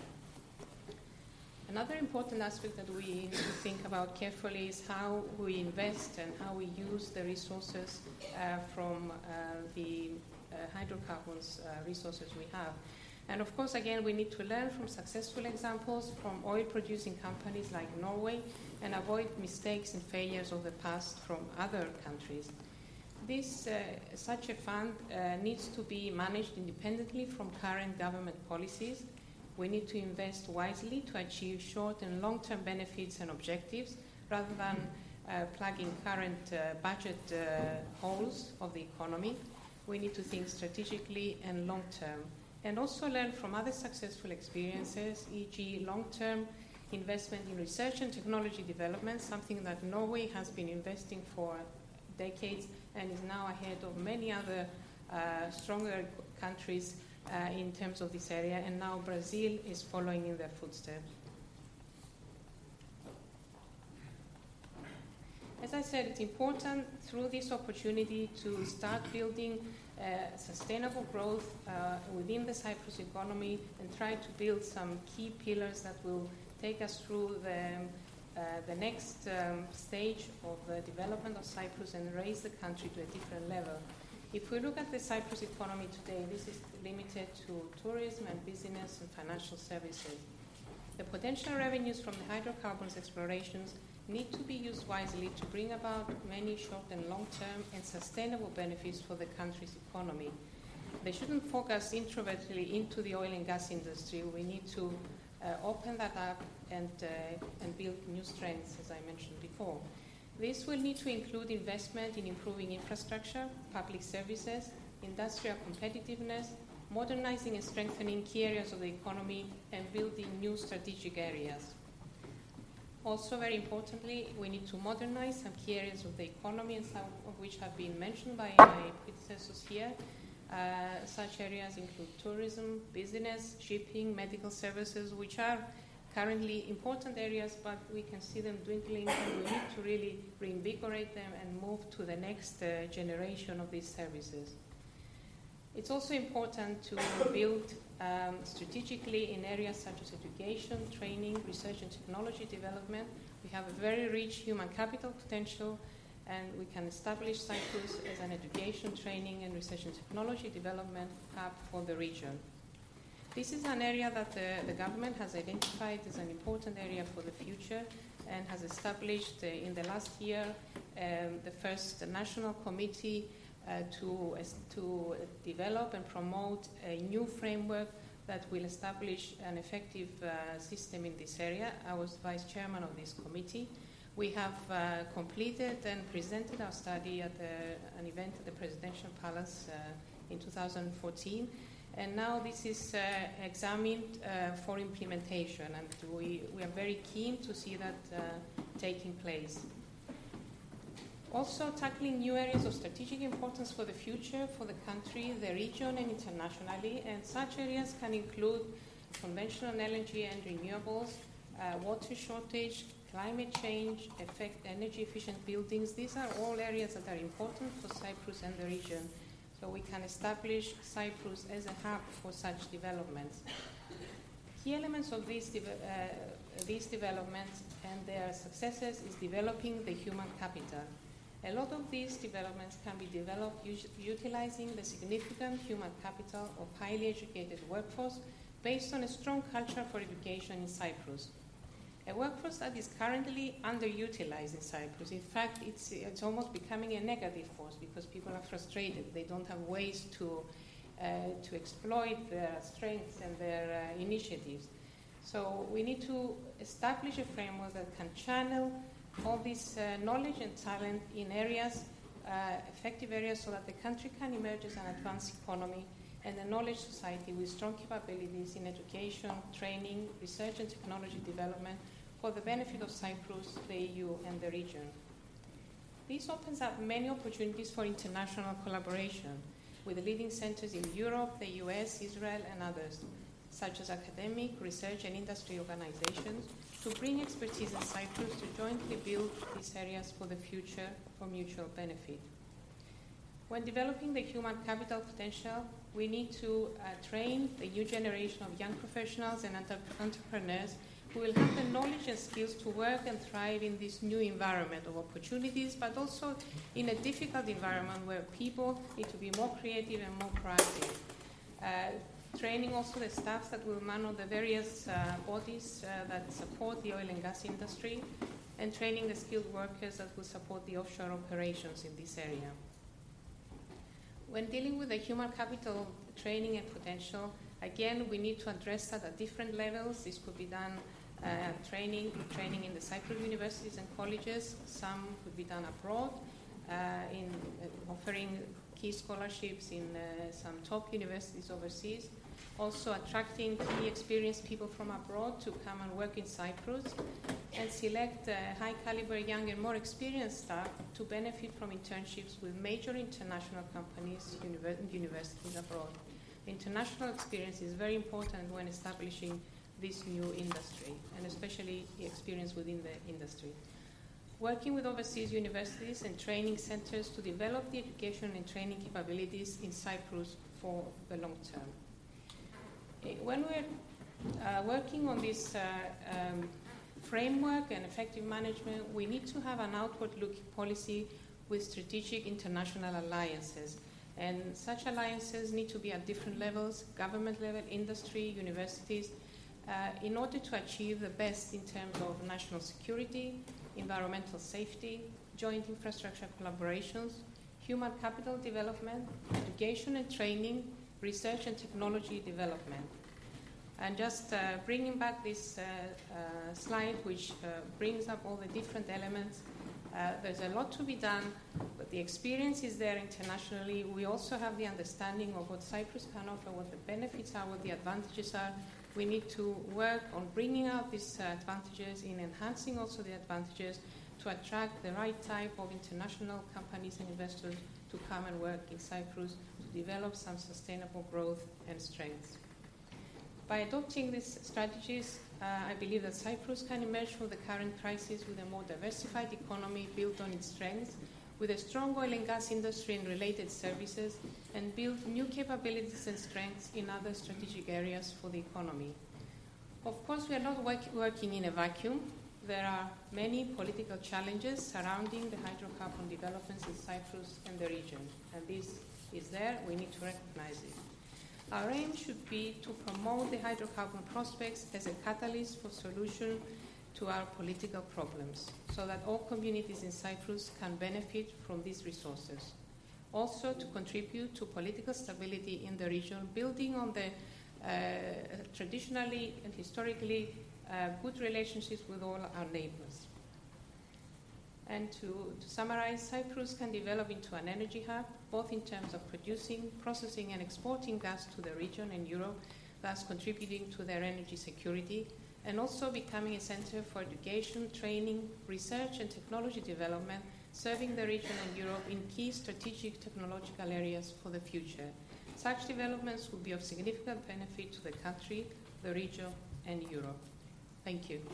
Another important aspect that we need to think about carefully is how we invest and how we use the resources from the hydrocarbons resources we have. And of course, again, we need to learn from successful examples from oil-producing companies like Norway and avoid mistakes and failures of the past from other countries. Such a fund needs to be managed independently from current government policies. We need to invest wisely to achieve short and long-term benefits and objectives rather than plugging current budget holes of the economy. We need to think strategically and long-term, and also learn from other successful experiences, e.g. long-term investment in research and technology development, something that Norway has been investing for decades and is now ahead of many other stronger countries in terms of this area, and now Brazil is following in their footsteps. As I said, it's important through this opportunity to start building sustainable growth within the Cyprus economy and try to build some key pillars that will take us through the next stage of the development of Cyprus and raise the country to a different level. If we look at the Cyprus economy today, this is limited to tourism and business and financial services. The potential revenues from the hydrocarbons explorations need to be used wisely to bring about many short and long-term and sustainable benefits for the country's economy. They shouldn't focus introvertly into the oil and gas industry. We need to open that up and build new strengths, as I mentioned before. This will need to include investment in improving infrastructure, public services, industrial competitiveness, modernizing and strengthening key areas of the economy, and building new strategic areas. Also, very importantly, we need to modernize some key areas of the economy, and some of which have been mentioned by my predecessors here. Such areas include tourism, business, shipping, medical services, which are currently important areas, but we can see them dwindling, and we need to really reinvigorate them and move to the next generation of these services. It's also important to build strategically in areas such as education, training, research and technology development. We have a very rich human capital potential, and we can establish Cyprus as an education, training and research and technology development hub for the region. This is an area that the government has identified as an important area for the future and has established in the last year the first national committee to develop and promote a new framework that will establish an effective system in this area. I was vice chairman of this committee. We have completed and presented our study at an event at the Presidential Palace in 2014. And now this is examined for implementation, and we are very keen to see that taking place. Also, tackling new areas of strategic importance for the future, for the country, the region, and internationally. And such areas can include conventional LNG and renewables, water shortage, climate change, energy-efficient buildings. These are all areas that are important for Cyprus and the region. So we can establish Cyprus as a hub for such developments. Key elements of these developments and their successes is developing the human capital. A lot of these developments can be developed utilizing the significant human capital of highly educated workforce based on a strong culture for education in Cyprus. A workforce that is currently underutilized in Cyprus. In fact, it's almost becoming a negative force because people are frustrated. They don't have ways to exploit their strengths and their initiatives. So we need to establish a framework that can channel all this knowledge and talent in areas, effective areas, so that the country can emerge as an advanced economy and a knowledge society with strong capabilities in education, training, research and technology development for the benefit of Cyprus, the EU and the region. This opens up many opportunities for international collaboration with leading centers in Europe, the US, Israel and others, such as academic, research and industry organizations, to bring expertise in Cyprus to jointly build these areas for the future for mutual benefit. When developing the human capital potential, we need to train the new generation of young professionals and entrepreneurs who will have the knowledge and skills to work and thrive in this new environment of opportunities, but also in a difficult environment where people need to be more creative and more proactive. Training also the staff that will man the various bodies that support the oil and gas industry, and training the skilled workers that will support the offshore operations in this area. When dealing with the human capital training and potential, again, we need to address that at different levels. This could be done training in the Cyprus universities and colleges. Some could be done abroad, in offering key scholarships in some top universities overseas. Also attracting key experienced people from abroad to come and work in Cyprus, and select high caliber young and more experienced staff to benefit from internships with major international companies and universities abroad. The international experience is very important when establishing this new industry, and especially the experience within the industry. Working with overseas universities and training centers to develop the education and training capabilities in Cyprus for the long term. When we're working on this framework and effective management, we need to have an outward-looking policy with strategic international alliances. And such alliances need to be at different levels, government level, industry, universities, in order to achieve the best in terms of national security, environmental safety, joint infrastructure collaborations, human capital development, education and training, research and technology development. And just bringing back this slide, which brings up all the different elements, there's a lot to be done, but the experience is there internationally. We also have the understanding of what Cyprus can offer, what the benefits are, what the advantages are. We need to work on bringing out these advantages, in enhancing also the advantages to attract the right type of international companies and investors to come and work in Cyprus to develop some sustainable growth and strengths. By adopting these strategies, I believe that Cyprus can emerge from the current crisis with a more diversified economy built on its strengths, with a strong oil and gas industry and related services, and build new capabilities and strengths in other strategic areas for the economy. Of course, we are not working in a vacuum. There are many political challenges surrounding the hydrocarbon developments in Cyprus and the region, and this is there. We need to recognize it. Our aim should be to promote the hydrocarbon prospects as a catalyst for solution to our political problems, so that all communities in Cyprus can benefit from these resources. Also to contribute to political stability in the region, building on the traditionally and historically good relationships with all our neighbors. And to summarize, Cyprus can develop into an energy hub, both in terms of producing, processing and exporting gas to the region and Europe, thus contributing to their energy security, and also becoming a center for education, training, research and technology development, serving the region and Europe in key strategic technological areas for the future. Such developments will be of significant benefit to the country, the region and Europe. Thank you.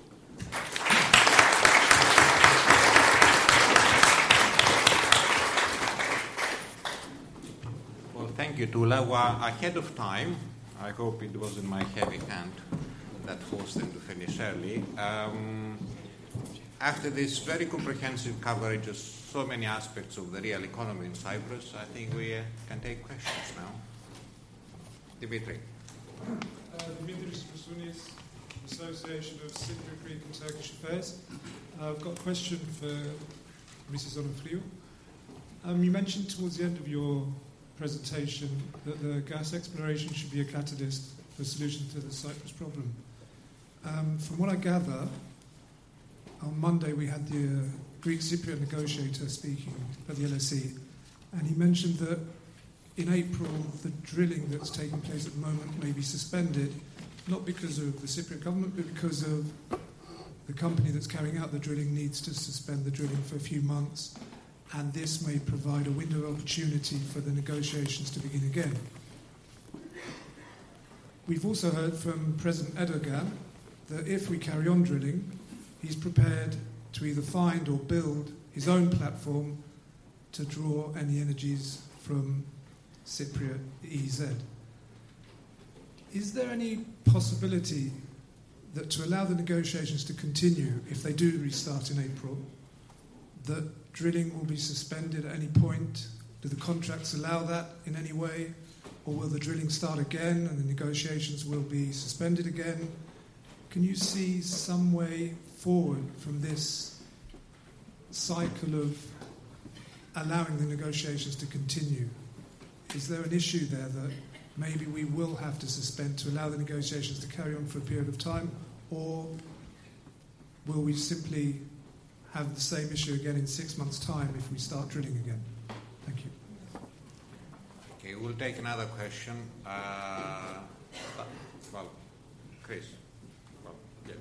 Well, thank you, Tula. We're ahead of time. I hope it wasn't my heavy hand that forced them to finish early. After this very comprehensive coverage of so many aspects of the real economy in Cyprus, I think we can take questions now. Dimitri. Dimitris Boussounis, Association of Cypriot Greek and Turkish Affairs. I've got a question for Mrs. Onofriou. You mentioned towards the end of your presentation that the gas exploration should be a catalyst for a solution to the Cyprus problem. From what I gather, on Monday we had the Greek Cypriot negotiator speaking at the LSE, and he mentioned that in April the drilling that's taking place at the moment may be suspended, not because of the Cypriot government, but because of the company that's carrying out the drilling needs to suspend the drilling for a few months, and this may provide a window of opportunity for the negotiations to begin again. We've also heard from President Erdogan that if we carry on drilling, he's prepared to either find or build his own platform to draw any energies from Cypriot EZ. Is there any possibility that to allow the negotiations to continue, if they do restart in April, that drilling will be suspended at any point? Do the contracts allow that in any way? Or will the drilling start again and the negotiations will be suspended again? Can you see some way forward from this cycle of allowing the negotiations to continue? Is there an issue there that maybe we will have to suspend to allow the negotiations to carry on for a period of time? Or will we simply have the same issue again in 6 months' time if we start drilling again? Thank you. Okay, we'll take another question. Well, Chris. Well, yeah.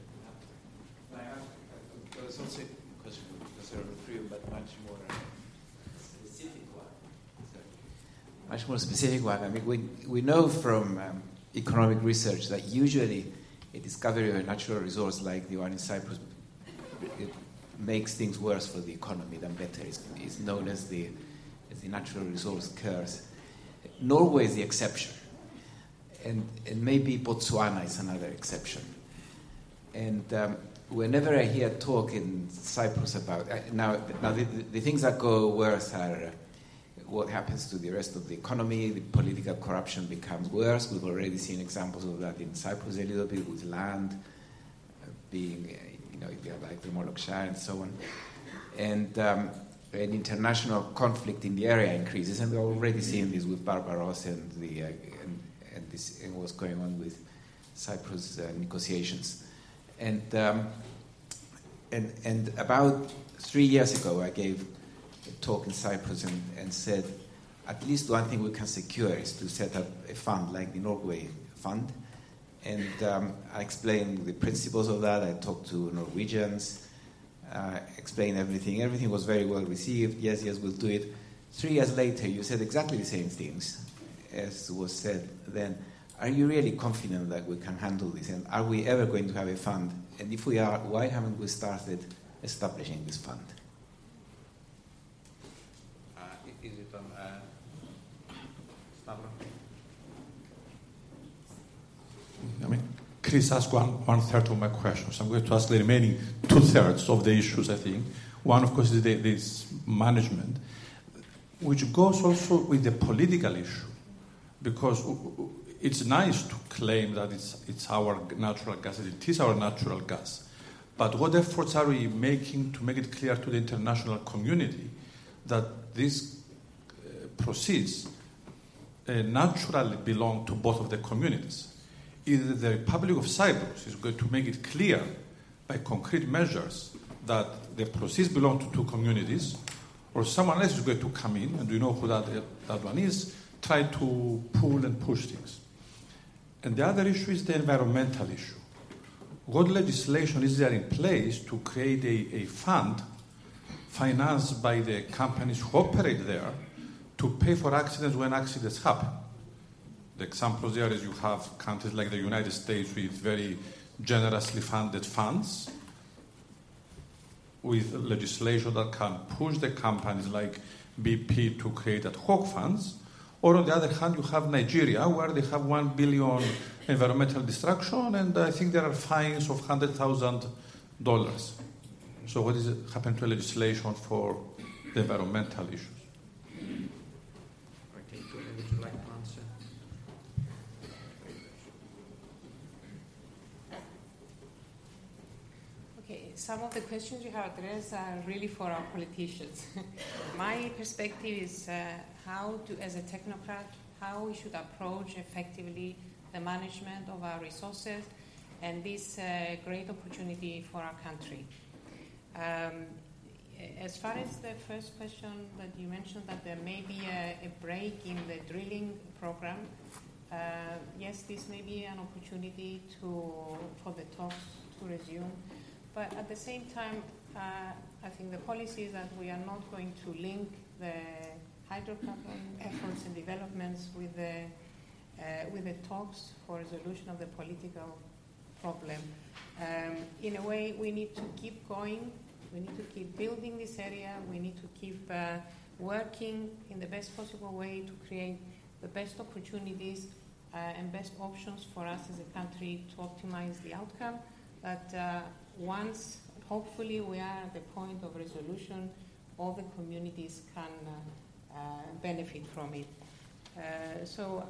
There was also a question because there are three, but much more specific one. Much more specific one. I mean, we know from economic research that usually a discovery of a natural resource like the one in Cyprus, it makes things worse for the economy than better. It's known as the natural resource curse. Norway is the exception, and maybe Botswana is another exception. And whenever I hear talk in Cyprus about now the things that go worse are what happens to the rest of the economy. The political corruption becomes worse. We've already seen examples of that in Cyprus a little bit, with land being, like the Moloch Shire and so on. And international conflict in the area increases, and we're already seeing this with Barbaros and what's going on with Cyprus negotiations. And about 3 years ago, I gave a talk in Cyprus and said, at least one thing we can secure is to set up a fund like the Norway Fund. And I explained the principles of that. I talked to Norwegians, explained everything. Everything was very well received. Yes, we'll do it. 3 years later, you said exactly the same things as was said then. Are you really confident that we can handle this? And are we ever going to have a fund? And if we are, why haven't we started establishing this fund? Is it on Stavros? I mean, Chris asked one third of my questions. I'm going to ask the remaining 2/3 of the issues, I think. One, of course, is this management, which goes also with the political issue, because it's nice to claim that it's our natural gas, it is our natural gas. But what efforts are we making to make it clear to the international community that these proceeds naturally belong to both of the communities? Either the Republic of Cyprus is going to make it clear by concrete measures that the proceeds belong to two communities, or someone else is going to come in, and we know who that one is, try to pull and push things. And the other issue is the environmental issue. What legislation is there in place to create a fund financed by the companies who operate there to pay for accidents when accidents happen? The examples there is you have countries like the United States with very generously funded funds, with legislation that can push the companies like BP to create ad hoc funds. Or on the other hand, you have Nigeria, where they have 1 billion environmental destruction, and I think there are fines of $100,000. So what is happening to legislation for the environmental issues? Okay, would you like to answer? Okay, some of the questions you have addressed are really for our politicians. My perspective is as a technocrat, how we should approach effectively the management of our resources and this great opportunity for our country. As far as the first question that you mentioned, that there may be a break in the drilling program, yes, this may be an opportunity for the talks to resume. But at the same time, I think the policy is that we are not going to link the hydrocarbon efforts and developments with the talks for resolution of the political problem. In a way, we need to keep going. We need to keep building this area. We need to keep working in the best possible way to create the best opportunities and best options for us as a country to optimize the outcome. But once, hopefully, we are at the point of resolution, all the communities can benefit from it. So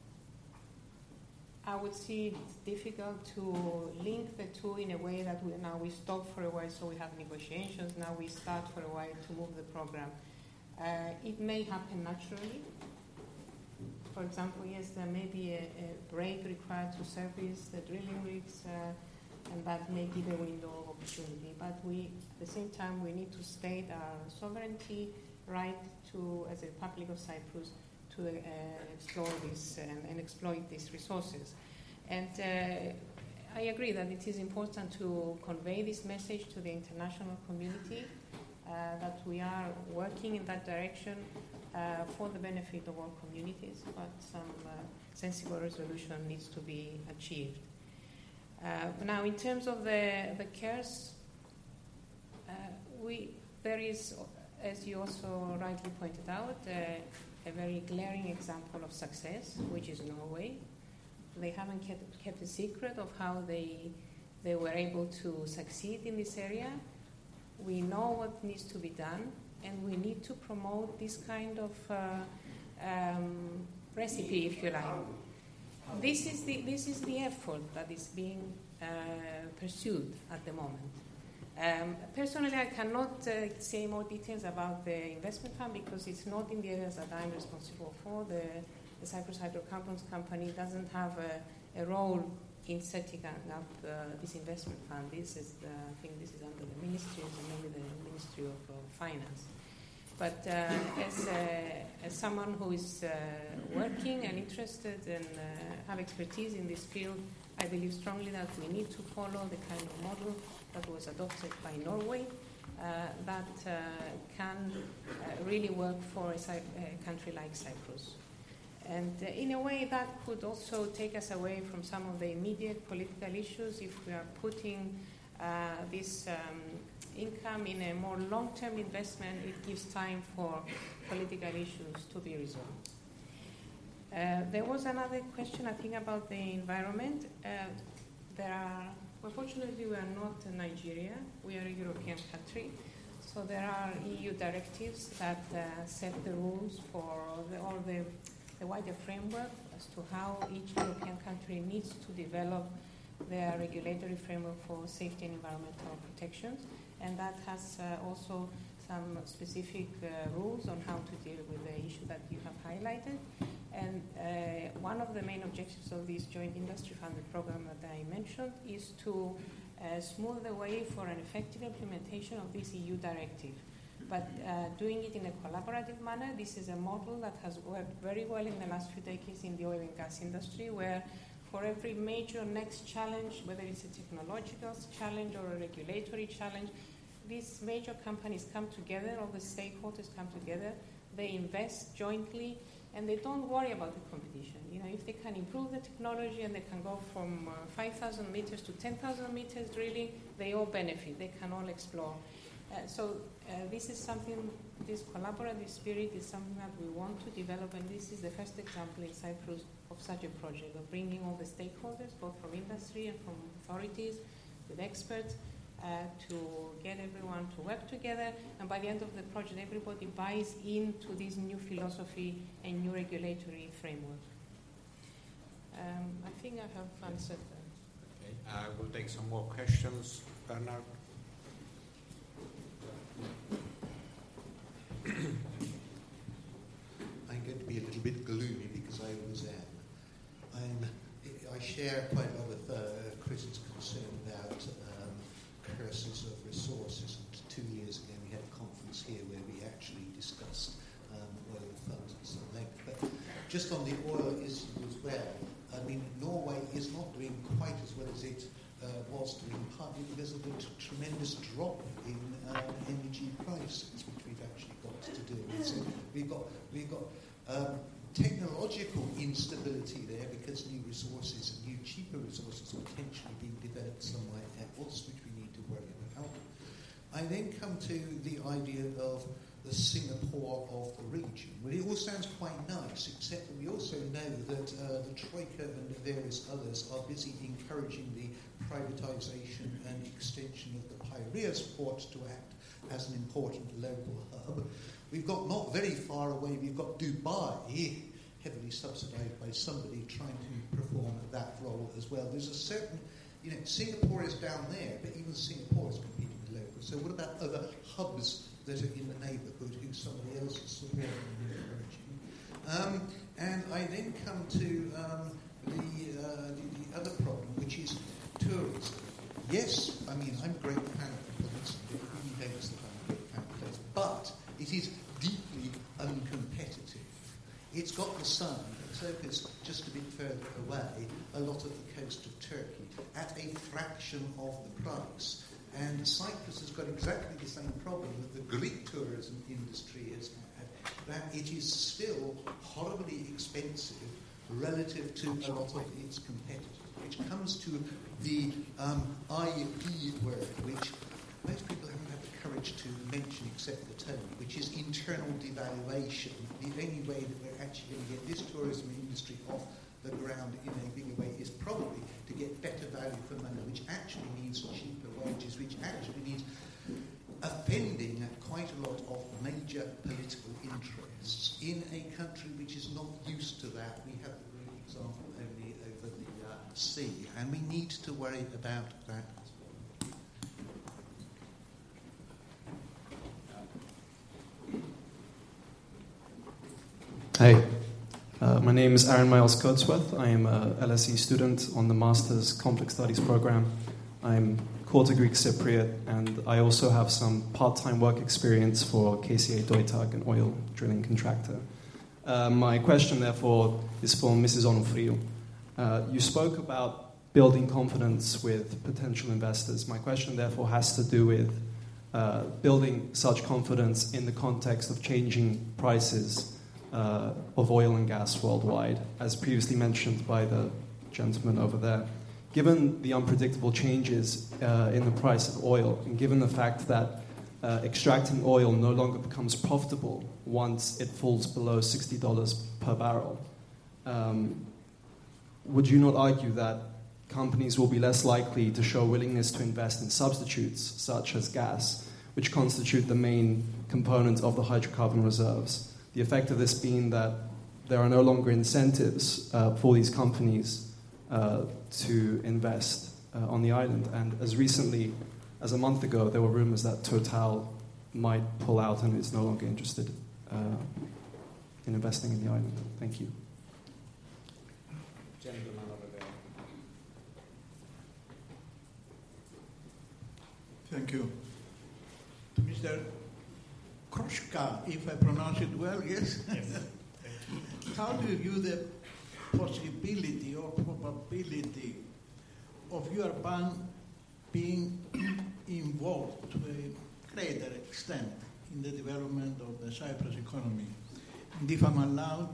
I would see it's difficult to link the two in a way that we stop for a while, so we have negotiations, now we start for a while to move the program. It may happen naturally. For example, yes, there may be a break required to service the drilling rigs, and that may give a window of opportunity. But at the same time, we need to state our sovereignty right to, as a Republic of Cyprus, to explore this and exploit these resources. And I agree that it is important to convey this message to the international community, that we are working in that direction for the benefit of all communities, but some sensible resolution needs to be achieved. Now, in terms of the CARES, there is, as you also rightly pointed out, a very glaring example of success, which is Norway. They haven't kept a secret of how they were able to succeed in this area. We know what needs to be done, and we need to promote this kind of recipe, if you like. This is the effort that is being pursued at the moment. Personally, I cannot say more details about the investment fund because it's not in the areas that I'm responsible for. The Cyprus Hydrocarbons Company doesn't have a role in setting up this investment fund. I think this is under the ministries and maybe the Ministry of Finance. But as someone who is working and interested and have expertise in this field, I believe strongly that we need to follow the kind of model that was adopted by Norway that can really work for a country like Cyprus. And in a way, that could also take us away from some of the immediate political issues if we are putting this income in a more long-term investment. It gives time for political issues to be resolved. There was another question, I think, about the environment. Unfortunately, we are not Nigeria. We are a European country. So there are EU directives that set the rules for the wider framework as to how each European country needs to develop their regulatory framework for safety and environmental protections. And that has also some specific rules on how to deal with the issue that you have highlighted. And one of the main objectives of this joint industry funded program that I mentioned is to smooth the way for an effective implementation of this EU directive. But doing it in a collaborative manner, this is a model that has worked very well in the last few decades in the oil and gas industry, where for every major next challenge, whether it's a technological challenge or a regulatory challenge, these major companies come together, all the stakeholders come together, they invest jointly, and they don't worry about the competition. If they can improve the technology and they can go from 5,000 meters to 10,000 meters drilling, they all benefit, they can all explore. So this is something, this collaborative spirit is something that we want to develop, and this is the first example in Cyprus of such a project, of bringing all the stakeholders, both from industry and from authorities, with experts, to get everyone to work together, and by the end of the project, everybody buys into this new philosophy and new regulatory framework. I think I have answered that. Okay, I will take some more questions. Bernard? I'm going to be a little bit gloomy because I always am. I share quite a lot of Chris's concern about curses of resources. And 2 years ago we had a conference here where we actually discussed oil funds at some length. But just on the oil issue as well, I mean, Norway is not doing quite as well as it was doing, partly because of the tremendous drop in energy prices, which we've actually got to deal with. So we've got technological instability there because new resources and new cheaper resources are potentially being developed somewhere else, which we need to worry about. I then come to the idea of the Singapore of the region. Well, it all sounds quite nice, except that we also know that the Troika and various others are busy encouraging the privatisation and extension of the Piraeus port to act as an important local hub. We've got not very far away, we've got Dubai, heavily subsidised by somebody trying to perform that role as well. There's a certain, Singapore is down there, but even Singapore is competing with locals. So what about other hubs that are in the neighbourhood who somebody else is supporting and encouraging? And I then come to the other problem, which is tourism. Yes, I mean, I'm a great fan of the place, and everybody knows that I'm a great fan of the place, but it is deeply uncompetitive. It's got the sun, focus just a bit further away, a lot of the coast of Turkey, at a fraction of the price. And Cyprus has got exactly the same problem that the Greek tourism industry has had, that it is still horribly expensive relative to a lot of its competitors, which comes to the IB word, which most people haven't had the courage to mention except the term, which is internal devaluation. The only way that we're actually going to get this tourism industry off the ground in a bigger way is probably to get better value for money, which actually means cheaper wages, which actually means offending quite a lot of major political interests in a country which is not used to that. We have the great example only over the sea, and we need to worry about that. Hey, my name is Aaron Miles Coatsworth. I am a LSE student on the Master's Complex Studies program. I'm quarter Greek Cypriot, and I also have some part-time work experience for KCA Deutag, an oil drilling contractor. My question, therefore, is for Mrs. Onofriou. You spoke about building confidence with potential investors. My question, therefore, has to do with building such confidence in the context of changing prices of oil and gas worldwide, as previously mentioned by the gentleman over there. Given the unpredictable changes in the price of oil, and given the fact that extracting oil no longer becomes profitable once it falls below $60 per barrel, would you not argue that companies will be less likely to show willingness to invest in substitutes, such as gas, which constitute the main component of the hydrocarbon reserves? The effect of this being that there are no longer incentives for these companies to invest on the island. And as recently as a month ago, there were rumors that Total might pull out and is no longer interested in investing in the island. Thank you. Gentleman over there. Thank you. To Mr. Kroshka, if I pronounce it well, yes? How do you view the possibility or probability of your bank being involved to a greater extent in the development of the Cyprus economy? And if I'm allowed,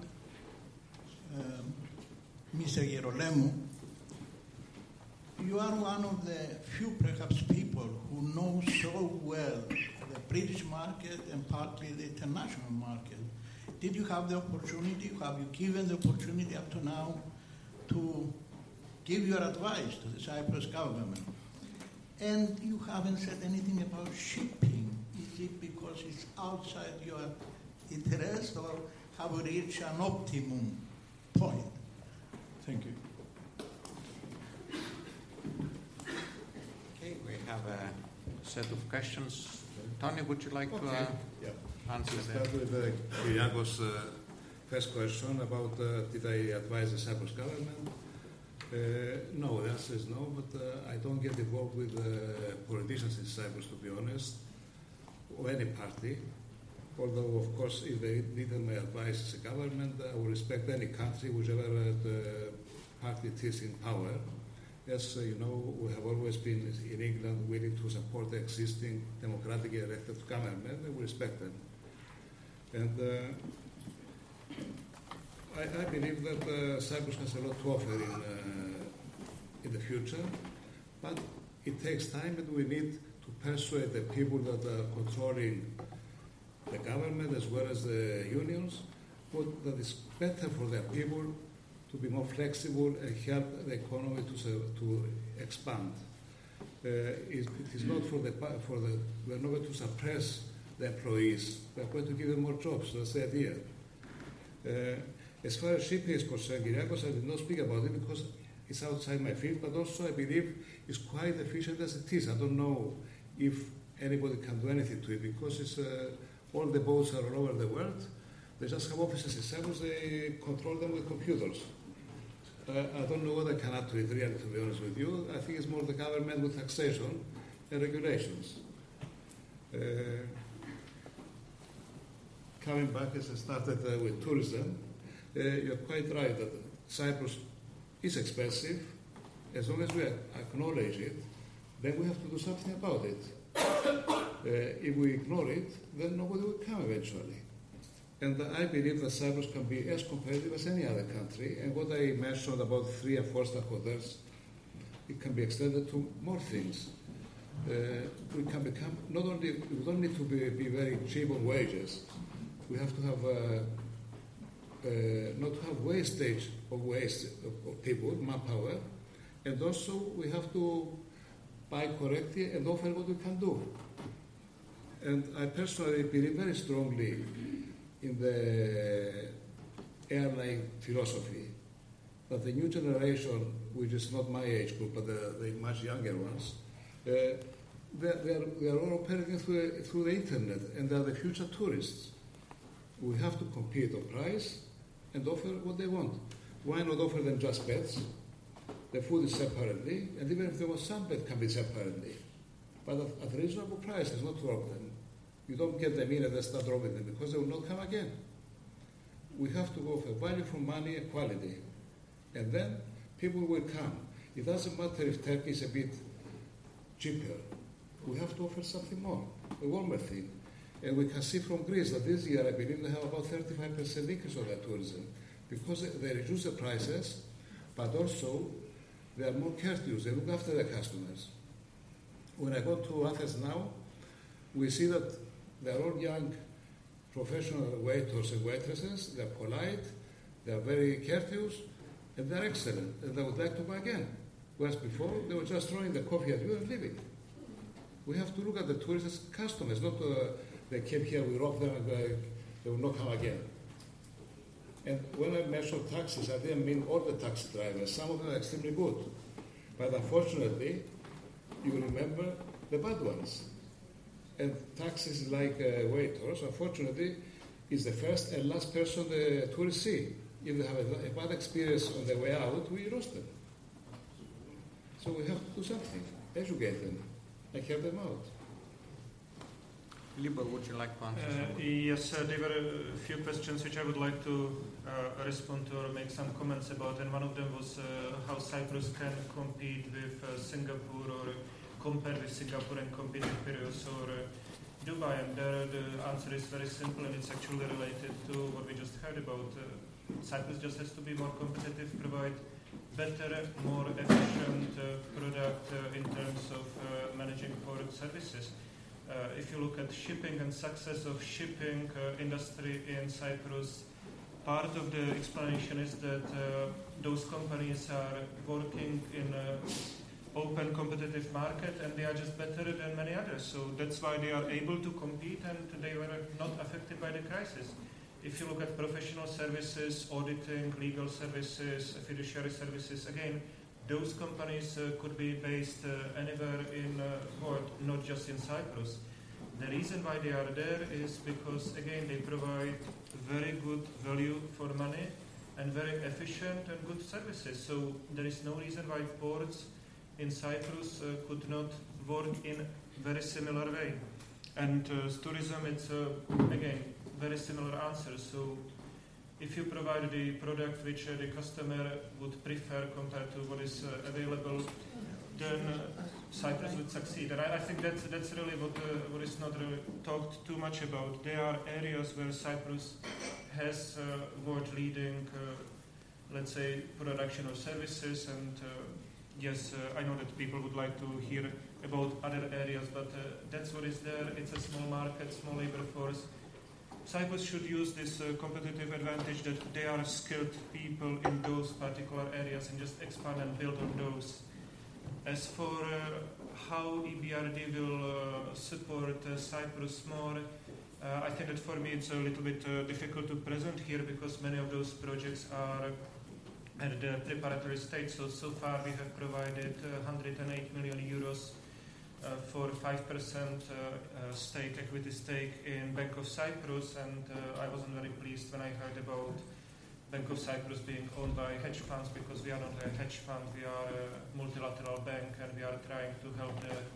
Mr. Gerolemu, you are one of the few, perhaps, people who know so well the British market and partly the international market. Did you have the opportunity, have you given the opportunity up to now to give your advice to the Cyprus government? And you haven't said anything about shipping. Is it because it's outside your interest, or have we reached an optimum point? Thank you. Okay, we have a set of questions. Tony, would you like to answer that? Start with Kyriakos' first question about did I advise the Cyprus government? No, the answer is no, but I don't get involved with politicians in Cyprus, to be honest, or any party. Although, of course, if they needed my advice as a government, I would respect any country, whichever party it is in power. As you know, we have always been in England willing to support the existing democratically elected government, and we respect them. And I believe that Cyprus has a lot to offer in the future, but it takes time, and we need to persuade the people that are controlling the government as well as the unions that is better for their people to be more flexible and help the economy to expand. It is not we are not going to suppress the employees. We are going to give them more jobs. That's the idea. As far as shipping is concerned, Kyriakos, I did not speak about it because it's outside my field, but also I believe it's quite efficient as it is. I don't know if anybody can do anything to it because it's, all the boats are all over the world. They just have offices in Cyprus, they control them with computers. I don't know what I can add to it, really, to be honest with you. I think it's more the government with taxation and regulations. Coming back, as I started with tourism, you're quite right that Cyprus is expensive. As long as we acknowledge it, then we have to do something about it. If we ignore it, then nobody will come eventually. And I believe that Cyprus can be as competitive as any other country. And what I mentioned about 3 and 4-star hotels, it can be extended to more things. We can become we don't need to be very cheap on wages. We have to have not to have wastage of people, manpower, and also we have to buy correctly and offer what we can do. And I personally believe very strongly in the airline philosophy that the new generation, which is not my age group, but the much younger ones, they are all operating through the internet, and they are the future tourists. We have to compete on price and offer what they want. Why not offer them just beds? The food is separately, and even if there was some bed, can be separately. But at reasonable prices, not rob them. You don't get them in and then start robbing them because they will not come again. We have to offer value for money and quality. And then people will come. It doesn't matter if Turkey is a bit cheaper. We have to offer something more, a warmer thing. And we can see from Greece that this year, I believe, they have about 35% increase of their tourism because they reduce the prices, but also they are more courteous. They look after their customers. When I go to Athens now, we see that they are all young professional waiters and waitresses. They are polite, they are very courteous, and they are excellent, and they would like to buy again. Whereas before, they were just throwing the coffee at you and leaving. We have to look at the tourists as customers, not they came here, we robbed them, and they will not come again. And when I mentioned taxis, I didn't mean all the taxi drivers. Some of them are extremely good. But unfortunately, you remember the bad ones. And taxis like waiters, unfortunately, is the first and last person the tourists see. If they have a bad experience on their way out, we roast them. So we have to do something, educate them, and help them out. Libor, would you like to answer? Yes, there were a few questions which I would like to respond to or make some comments about, and one of them was how Cyprus can compete with Singapore or compare with Singapore and compete with Piraeus or Dubai, and there the answer is very simple, and it's actually related to what we just heard about. Cyprus just has to be more competitive, provide better, more efficient product in terms of managing port services. If you look at shipping and success of shipping industry in Cyprus, part of the explanation is that those companies are working in an open competitive market and they are just better than many others. So that's why they are able to compete and they were not affected by the crisis. If you look at professional services, auditing, legal services, fiduciary services, again, those companies could be based anywhere in the world, not just in Cyprus. The reason why they are there is because, again, they provide very good value for money and very efficient and good services. So there is no reason why ports in Cyprus could not work in very similar way. And tourism, it's, again, very similar answer. So if you provide the product which the customer would prefer compared to what is available, then Cyprus would succeed. And I think that's really what is not really talked too much about. There are areas where Cyprus has world-leading, let's say, production of services. And yes, I know that people would like to hear about other areas, but that's what is there. It's a small market, small labor force. Cyprus should use this competitive advantage that they are skilled people in those particular areas and just expand and build on those. As for how EBRD will support Cyprus more, I think that for me it's a little bit difficult to present here because many of those projects are at the preparatory stage. So far we have provided 108 million euros for 5% equity stake in Bank of Cyprus, and I wasn't very pleased when I heard about Bank of Cyprus being owned by hedge funds because we are not a hedge fund, we are a multilateral bank and we are trying to help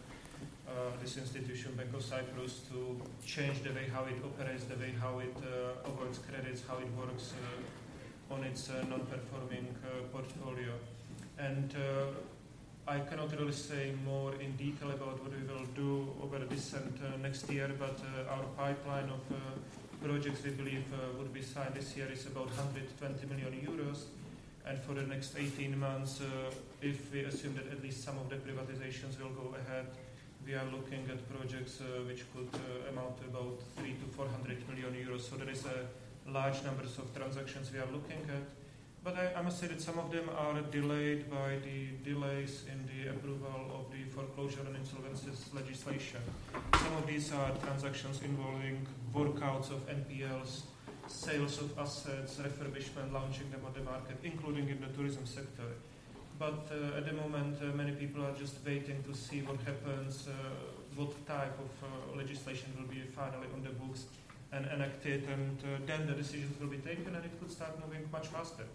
this institution, Bank of Cyprus, to change the way how it operates, the way how it avoids credits, how it works on its non-performing portfolio. And I cannot really say more in detail about what we will do over this and next year, but our pipeline of projects we believe would be signed this year is about 120 million euros. And for the next 18 months, if we assume that at least some of the privatizations will go ahead, we are looking at projects which could amount to about 300 to 400 million euros. So there is a large numbers of transactions we are looking at. But I must say that some of them are delayed by the delays in the approval of the foreclosure and insolvencies legislation. Some of these are transactions involving workouts of NPLs, sales of assets, refurbishment, launching them on the market, including in the tourism sector. But at the moment, many people are just waiting to see what happens, what type of legislation will be finally on the books and enacted, and then the decisions will be taken and it could start moving much faster.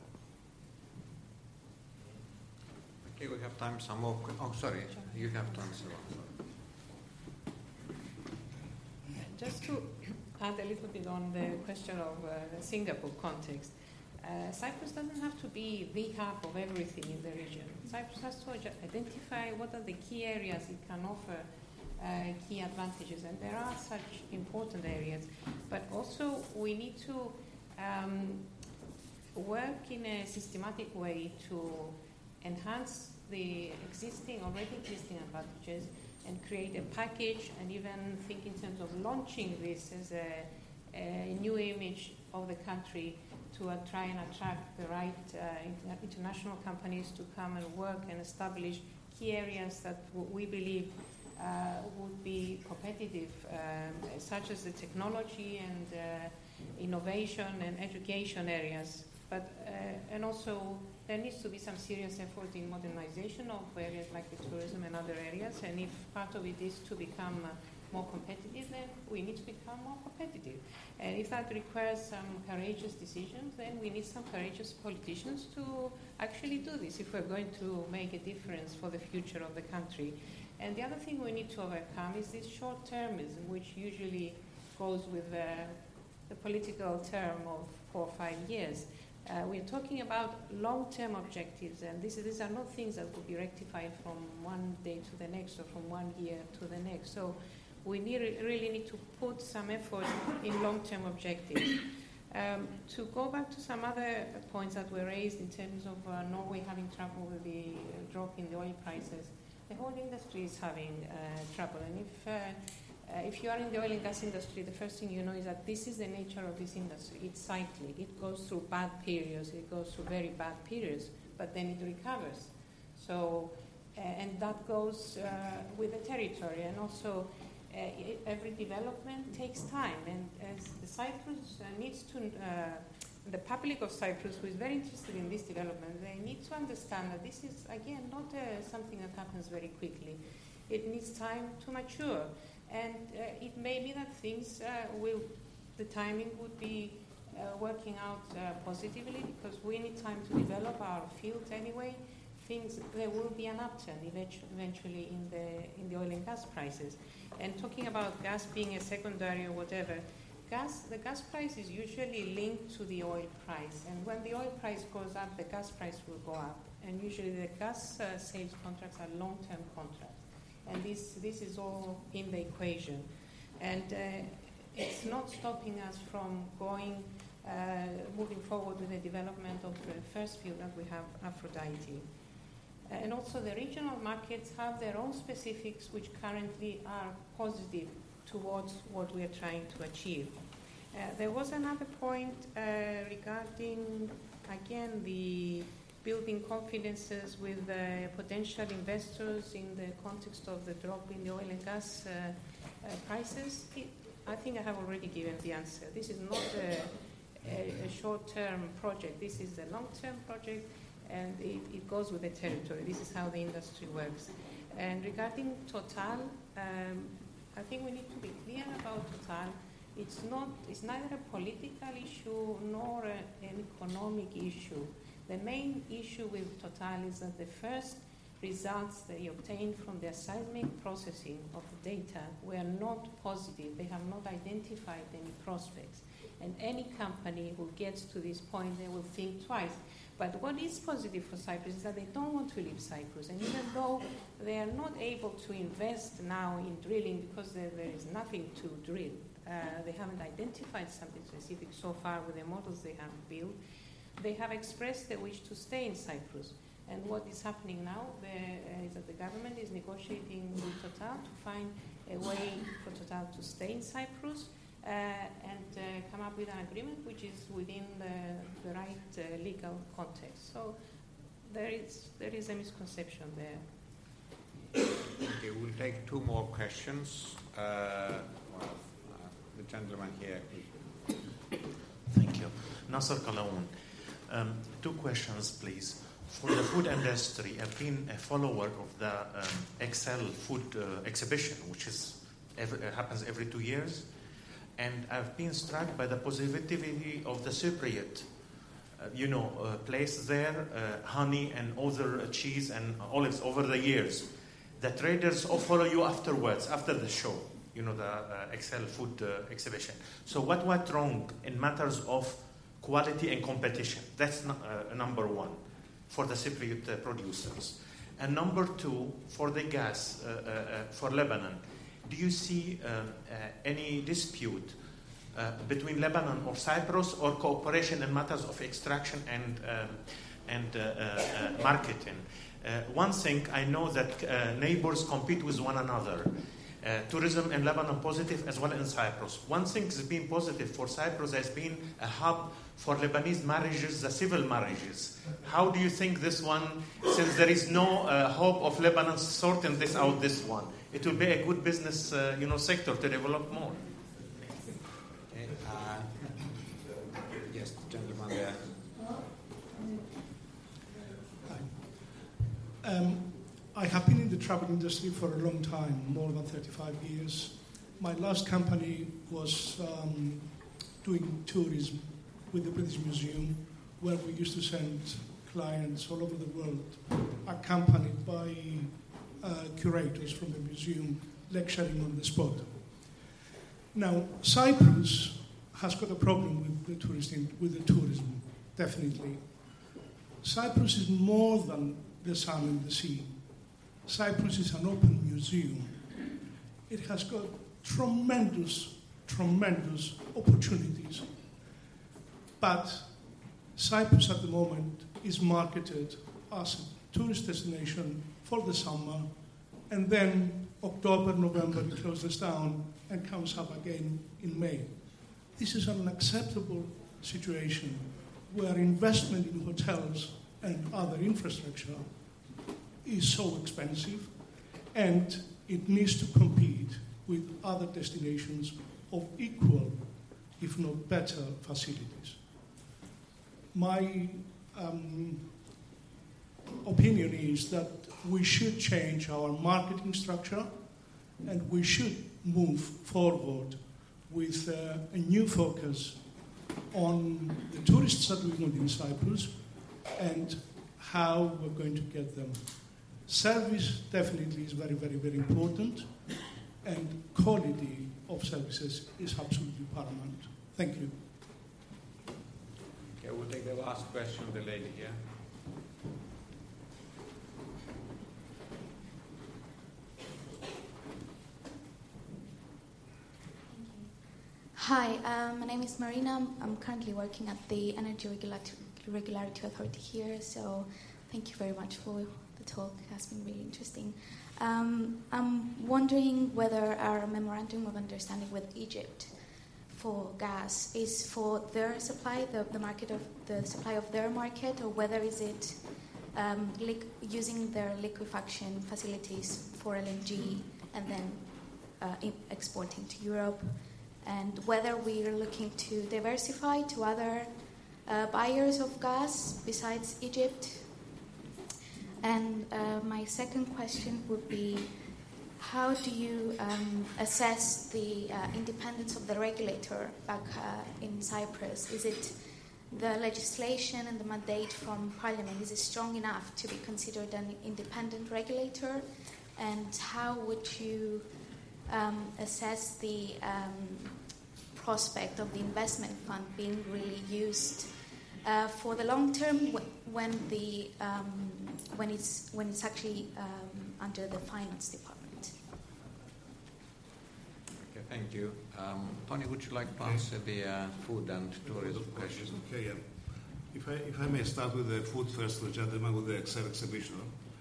Okay, we have time. Some more. Oh, sorry. You have to answer. Just to add a little bit on the question of the Singapore context. Cyprus doesn't have to be the hub of everything in the region. Cyprus has to identify what are the key areas it can offer key advantages, and there are such important areas. But also we need to work in a systematic way to enhance the already existing advantages and create a package, and even think in terms of launching this as a new image of the country to try and attract the right international companies to come and work and establish key areas that we believe would be competitive, such as the technology and innovation and education areas. But and also there needs to be some serious effort in modernization of areas like the tourism and other areas. And if part of it is to become more competitive, then we need to become more competitive. And if that requires some courageous decisions, then we need some courageous politicians to actually do this if we're going to make a difference for the future of the country. And the other thing we need to overcome is this short-termism, which usually goes with the political term of 4 or 5 years. We're talking about long-term objectives, and these are not things that will be rectified from one day to the next or from 1 year to the next. So we really need to put some effort in long-term objectives. To go back to some other points that were raised in terms of Norway having trouble with the drop in the oil prices, the whole industry is having trouble. And if you are in the oil and gas industry, the first thing you know is that this is the nature of this industry. It's cyclic. It goes through bad periods. It goes through very bad periods, but then it recovers. So, and that goes with the territory. And also, every development takes time. And as the Cyprus needs to, the public of Cyprus, who is very interested in this development, they need to understand that this is, again, not something that happens very quickly. It needs time to mature. And it may be that things the timing would be working out positively, because we need time to develop our field anyway. There will be an upturn eventually in the oil and gas prices. And talking about gas being a secondary or whatever, the gas price is usually linked to the oil price. And when the oil price goes up, the gas price will go up. And usually the gas sales contracts are long-term contracts. And this is all in the equation. And it's not stopping us from moving forward with the development of the first field that we have, Aphrodite. And also the regional markets have their own specifics, which currently are positive towards what we are trying to achieve. There was another point regarding, again, the building confidences with potential investors in the context of the drop in the oil and gas prices. I think I have already given the answer. This is not a short-term project. This is a long-term project, and it goes with the territory. This is how the industry works. And regarding Total, I think we need to be clear about Total. It's neither a political issue nor an economic issue. The main issue with Total is that the first results they obtained from their seismic processing of the data were not positive. They have not identified any prospects. And any company who gets to this point, they will think twice. But what is positive for Cyprus is that they don't want to leave Cyprus. And even though they are not able to invest now in drilling because there is nothing to drill, they haven't identified something specific so far with the models they have built, they have expressed the wish to stay in Cyprus. And what is happening now is that the government is negotiating with Total to find a way for Total to stay in Cyprus and come up with an agreement which is within the right legal context. So there is a misconception there. Okay, we'll take two more questions. The gentleman here. Thank you. Nasser Kalaoun. Two questions, please. For the food industry, I've been a follower of the Excel food exhibition, which happens every 2 years. And I've been struck by the positivity of the Cypriot, place there, honey and other cheese and olives over the years. The traders all follow you afterwards, after the show, the Excel food exhibition. So what went wrong in matters of quality and competition? That's number one for the Cypriot producers. And number two, for the gas for Lebanon. Do you see any dispute between Lebanon or Cyprus or cooperation in matters of extraction and marketing? One thing, I know that neighbors compete with one another. Tourism in Lebanon positive as well in Cyprus. One thing has been positive for Cyprus has been a hub for Lebanese marriages, the civil marriages. How do you think this one, since there is no hope of Lebanon sorting this out, this one, it will be a good business sector to develop more? Yes, the gentleman there. I have been in the travel industry for a long time, more than 35 years. My last company was doing tourism with the British Museum, where we used to send clients all over the world, accompanied by curators from the museum lecturing on the spot. Now, Cyprus has got a problem with the tourism, definitely. Cyprus is more than the sun and the sea. Cyprus is an open museum. It has got tremendous opportunities. But Cyprus at the moment is marketed as a tourist destination for the summer, and then October, November it closes down and comes up again in May. This is an unacceptable situation where investment in hotels and other infrastructure is so expensive, and it needs to compete with other destinations of equal, if not better, facilities. My opinion is that we should change our marketing structure, and we should move forward with a new focus on the tourists that we want in Cyprus and how we're going to get them. Service definitely is very, very, very important, and quality of services is absolutely paramount. Thank you. Okay, we'll take the last question of the lady here. Hi, my name is Marina. I'm currently working at the Energy Regularity Authority here, so thank you very much for the talk. It has been really interesting. I'm wondering whether our memorandum of understanding with Egypt for gas is for their supply, the supply of their market, or whether is it using their liquefaction facilities for LNG and then exporting to Europe, and whether we are looking to diversify to other buyers of gas besides Egypt. And my second question would be, how do you assess the independence of the regulator back in Cyprus? Is it the legislation and the mandate from Parliament, is it strong enough to be considered an independent regulator? And how would you assess the prospect of the investment fund being really used for the long term when it's actually under the finance department? Okay, thank you. Tony, would you like to answer the food and tourism question? Okay, yeah. If I may start with the food first, the gentleman with the Excel exhibition.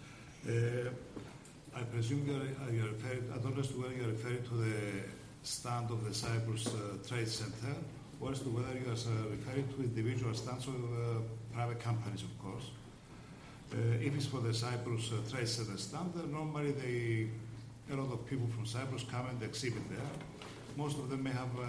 I presume you're referring, I don't know as to whether you're referring to the stand of the Cyprus Trade Center, or as to whether you are referring to individual stands of private companies, of course. If it's for the Cyprus Trade Center stand, normally a lot of people from Cyprus come and exhibit there. Most of them may have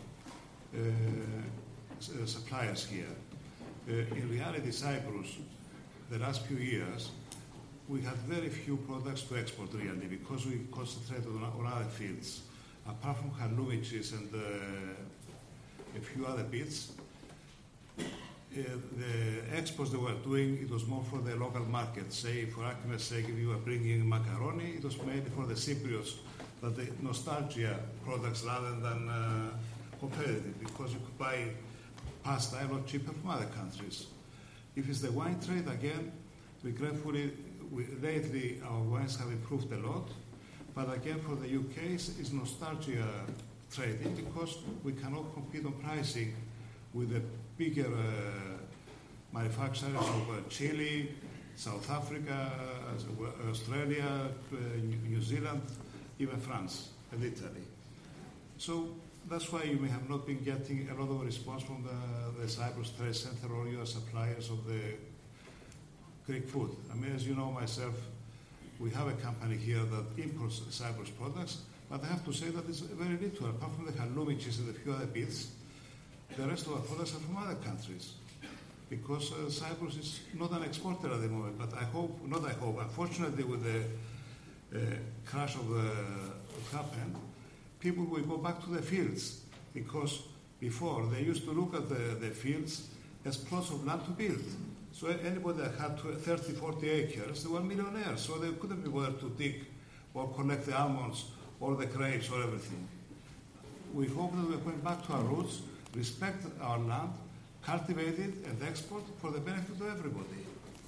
suppliers here. In reality, Cyprus, the last few years, we had very few products to export really because we concentrated on other fields. Apart from halloumiches and a few other bits, the exports they were doing, it was more for the local market. Say, for argument's sake, if you were bringing macaroni, it was mainly for the Cypriots, but the nostalgia products rather than competitive, because you could buy pasta a lot cheaper from other countries. If it's the wine trade, again, regretfully, lately our wines have improved a lot, but again for the UK it's nostalgia trading because we cannot compete on pricing with the bigger manufacturers of Chile, South Africa, Australia, New Zealand, even France and Italy. So that's why you may have not been getting a lot of response from the Cyprus Trade Center or your suppliers of the Greek food. I mean, as you know myself, we have a company here that imports Cyprus products, but I have to say that it's very little. Apart from the halloumiches and a few other bits, the rest of our products are from other countries. Because Cyprus is not an exporter at the moment, but unfortunately with the crash of what happened, people will go back to the fields, because before they used to look at the fields as plots of land to build. So anybody that had 30, 40 acres, they were millionaires, so they couldn't be bothered to dig or collect the almonds or the grapes or everything. We hope that we're going back to our roots, respect our land, cultivate it and export for the benefit of everybody.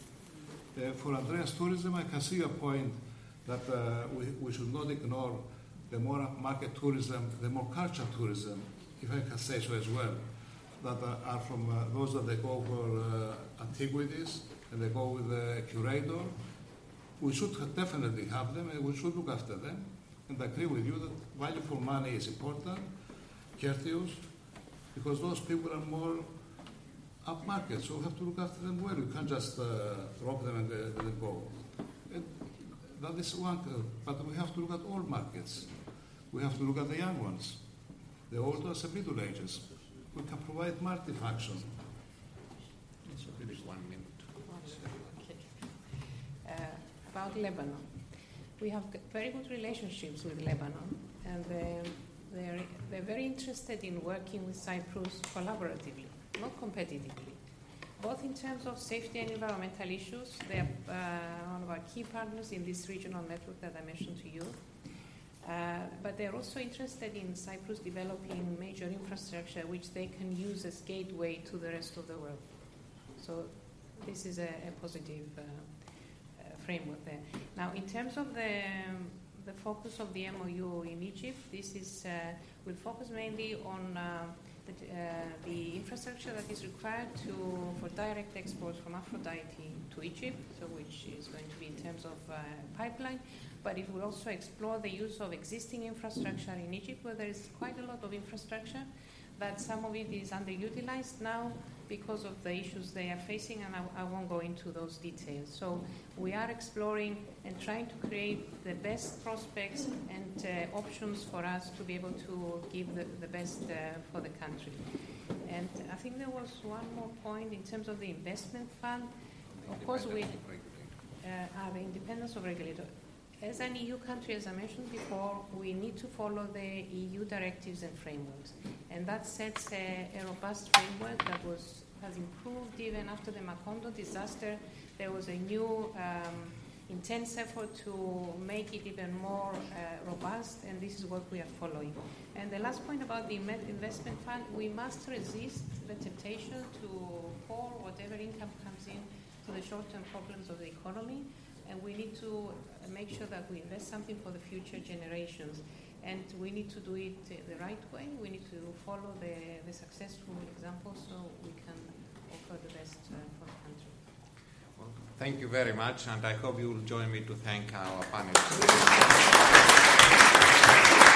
For Andreas Tourism, I can see your point that we should not ignore the more market tourism, the more cultural tourism, if I can say so as well, that are from those that they go for antiquities and they go with a curator. We should definitely have them and we should look after them. And I agree with you that value for money is important, courteous, because those people are more upmarket, so we have to look after them well. We can't just drop them and let them go. And that is one, but we have to look at all markets. We have to look at the young ones, the older and middle ages. We can provide multi-function. It's a bit 1 minute. Okay. About Lebanon. We have very good relationships with Lebanon, and they're very interested in working with Cyprus collaboratively, not competitively. Both in terms of safety and environmental issues, they are one of our key partners in this regional network that I mentioned to you. But they're also interested in Cyprus developing major infrastructure which they can use as gateway to the rest of the world. So this is a positive framework there. Now, in terms of the focus of the MOU in Egypt, this is will focus mainly on the infrastructure that is required for direct exports from Aphrodite to Egypt, so which is going to be in terms of pipeline. But it will also explore the use of existing infrastructure in Egypt, where there is quite a lot of infrastructure, but some of it is underutilized now because of the issues they are facing, and I won't go into those details. So we are exploring and trying to create the best prospects and options for us to be able to give the best for the country. And I think there was one more point in terms of the investment fund. Of course, we the independence of regulator. As an EU country, as I mentioned before, we need to follow the EU directives and frameworks. And that sets a robust framework that has improved even after the Macondo disaster. There was a new intense effort to make it even more robust, and this is what we are following. And the last point about the investment fund, we must resist the temptation to pour whatever income comes in to the short-term problems of the economy, and we need to make sure that we invest something for the future generations. And we need to do it the right way. We need to follow the successful examples so we can offer the best for the country. Well, thank you very much, and I hope you will join me to thank our panelists.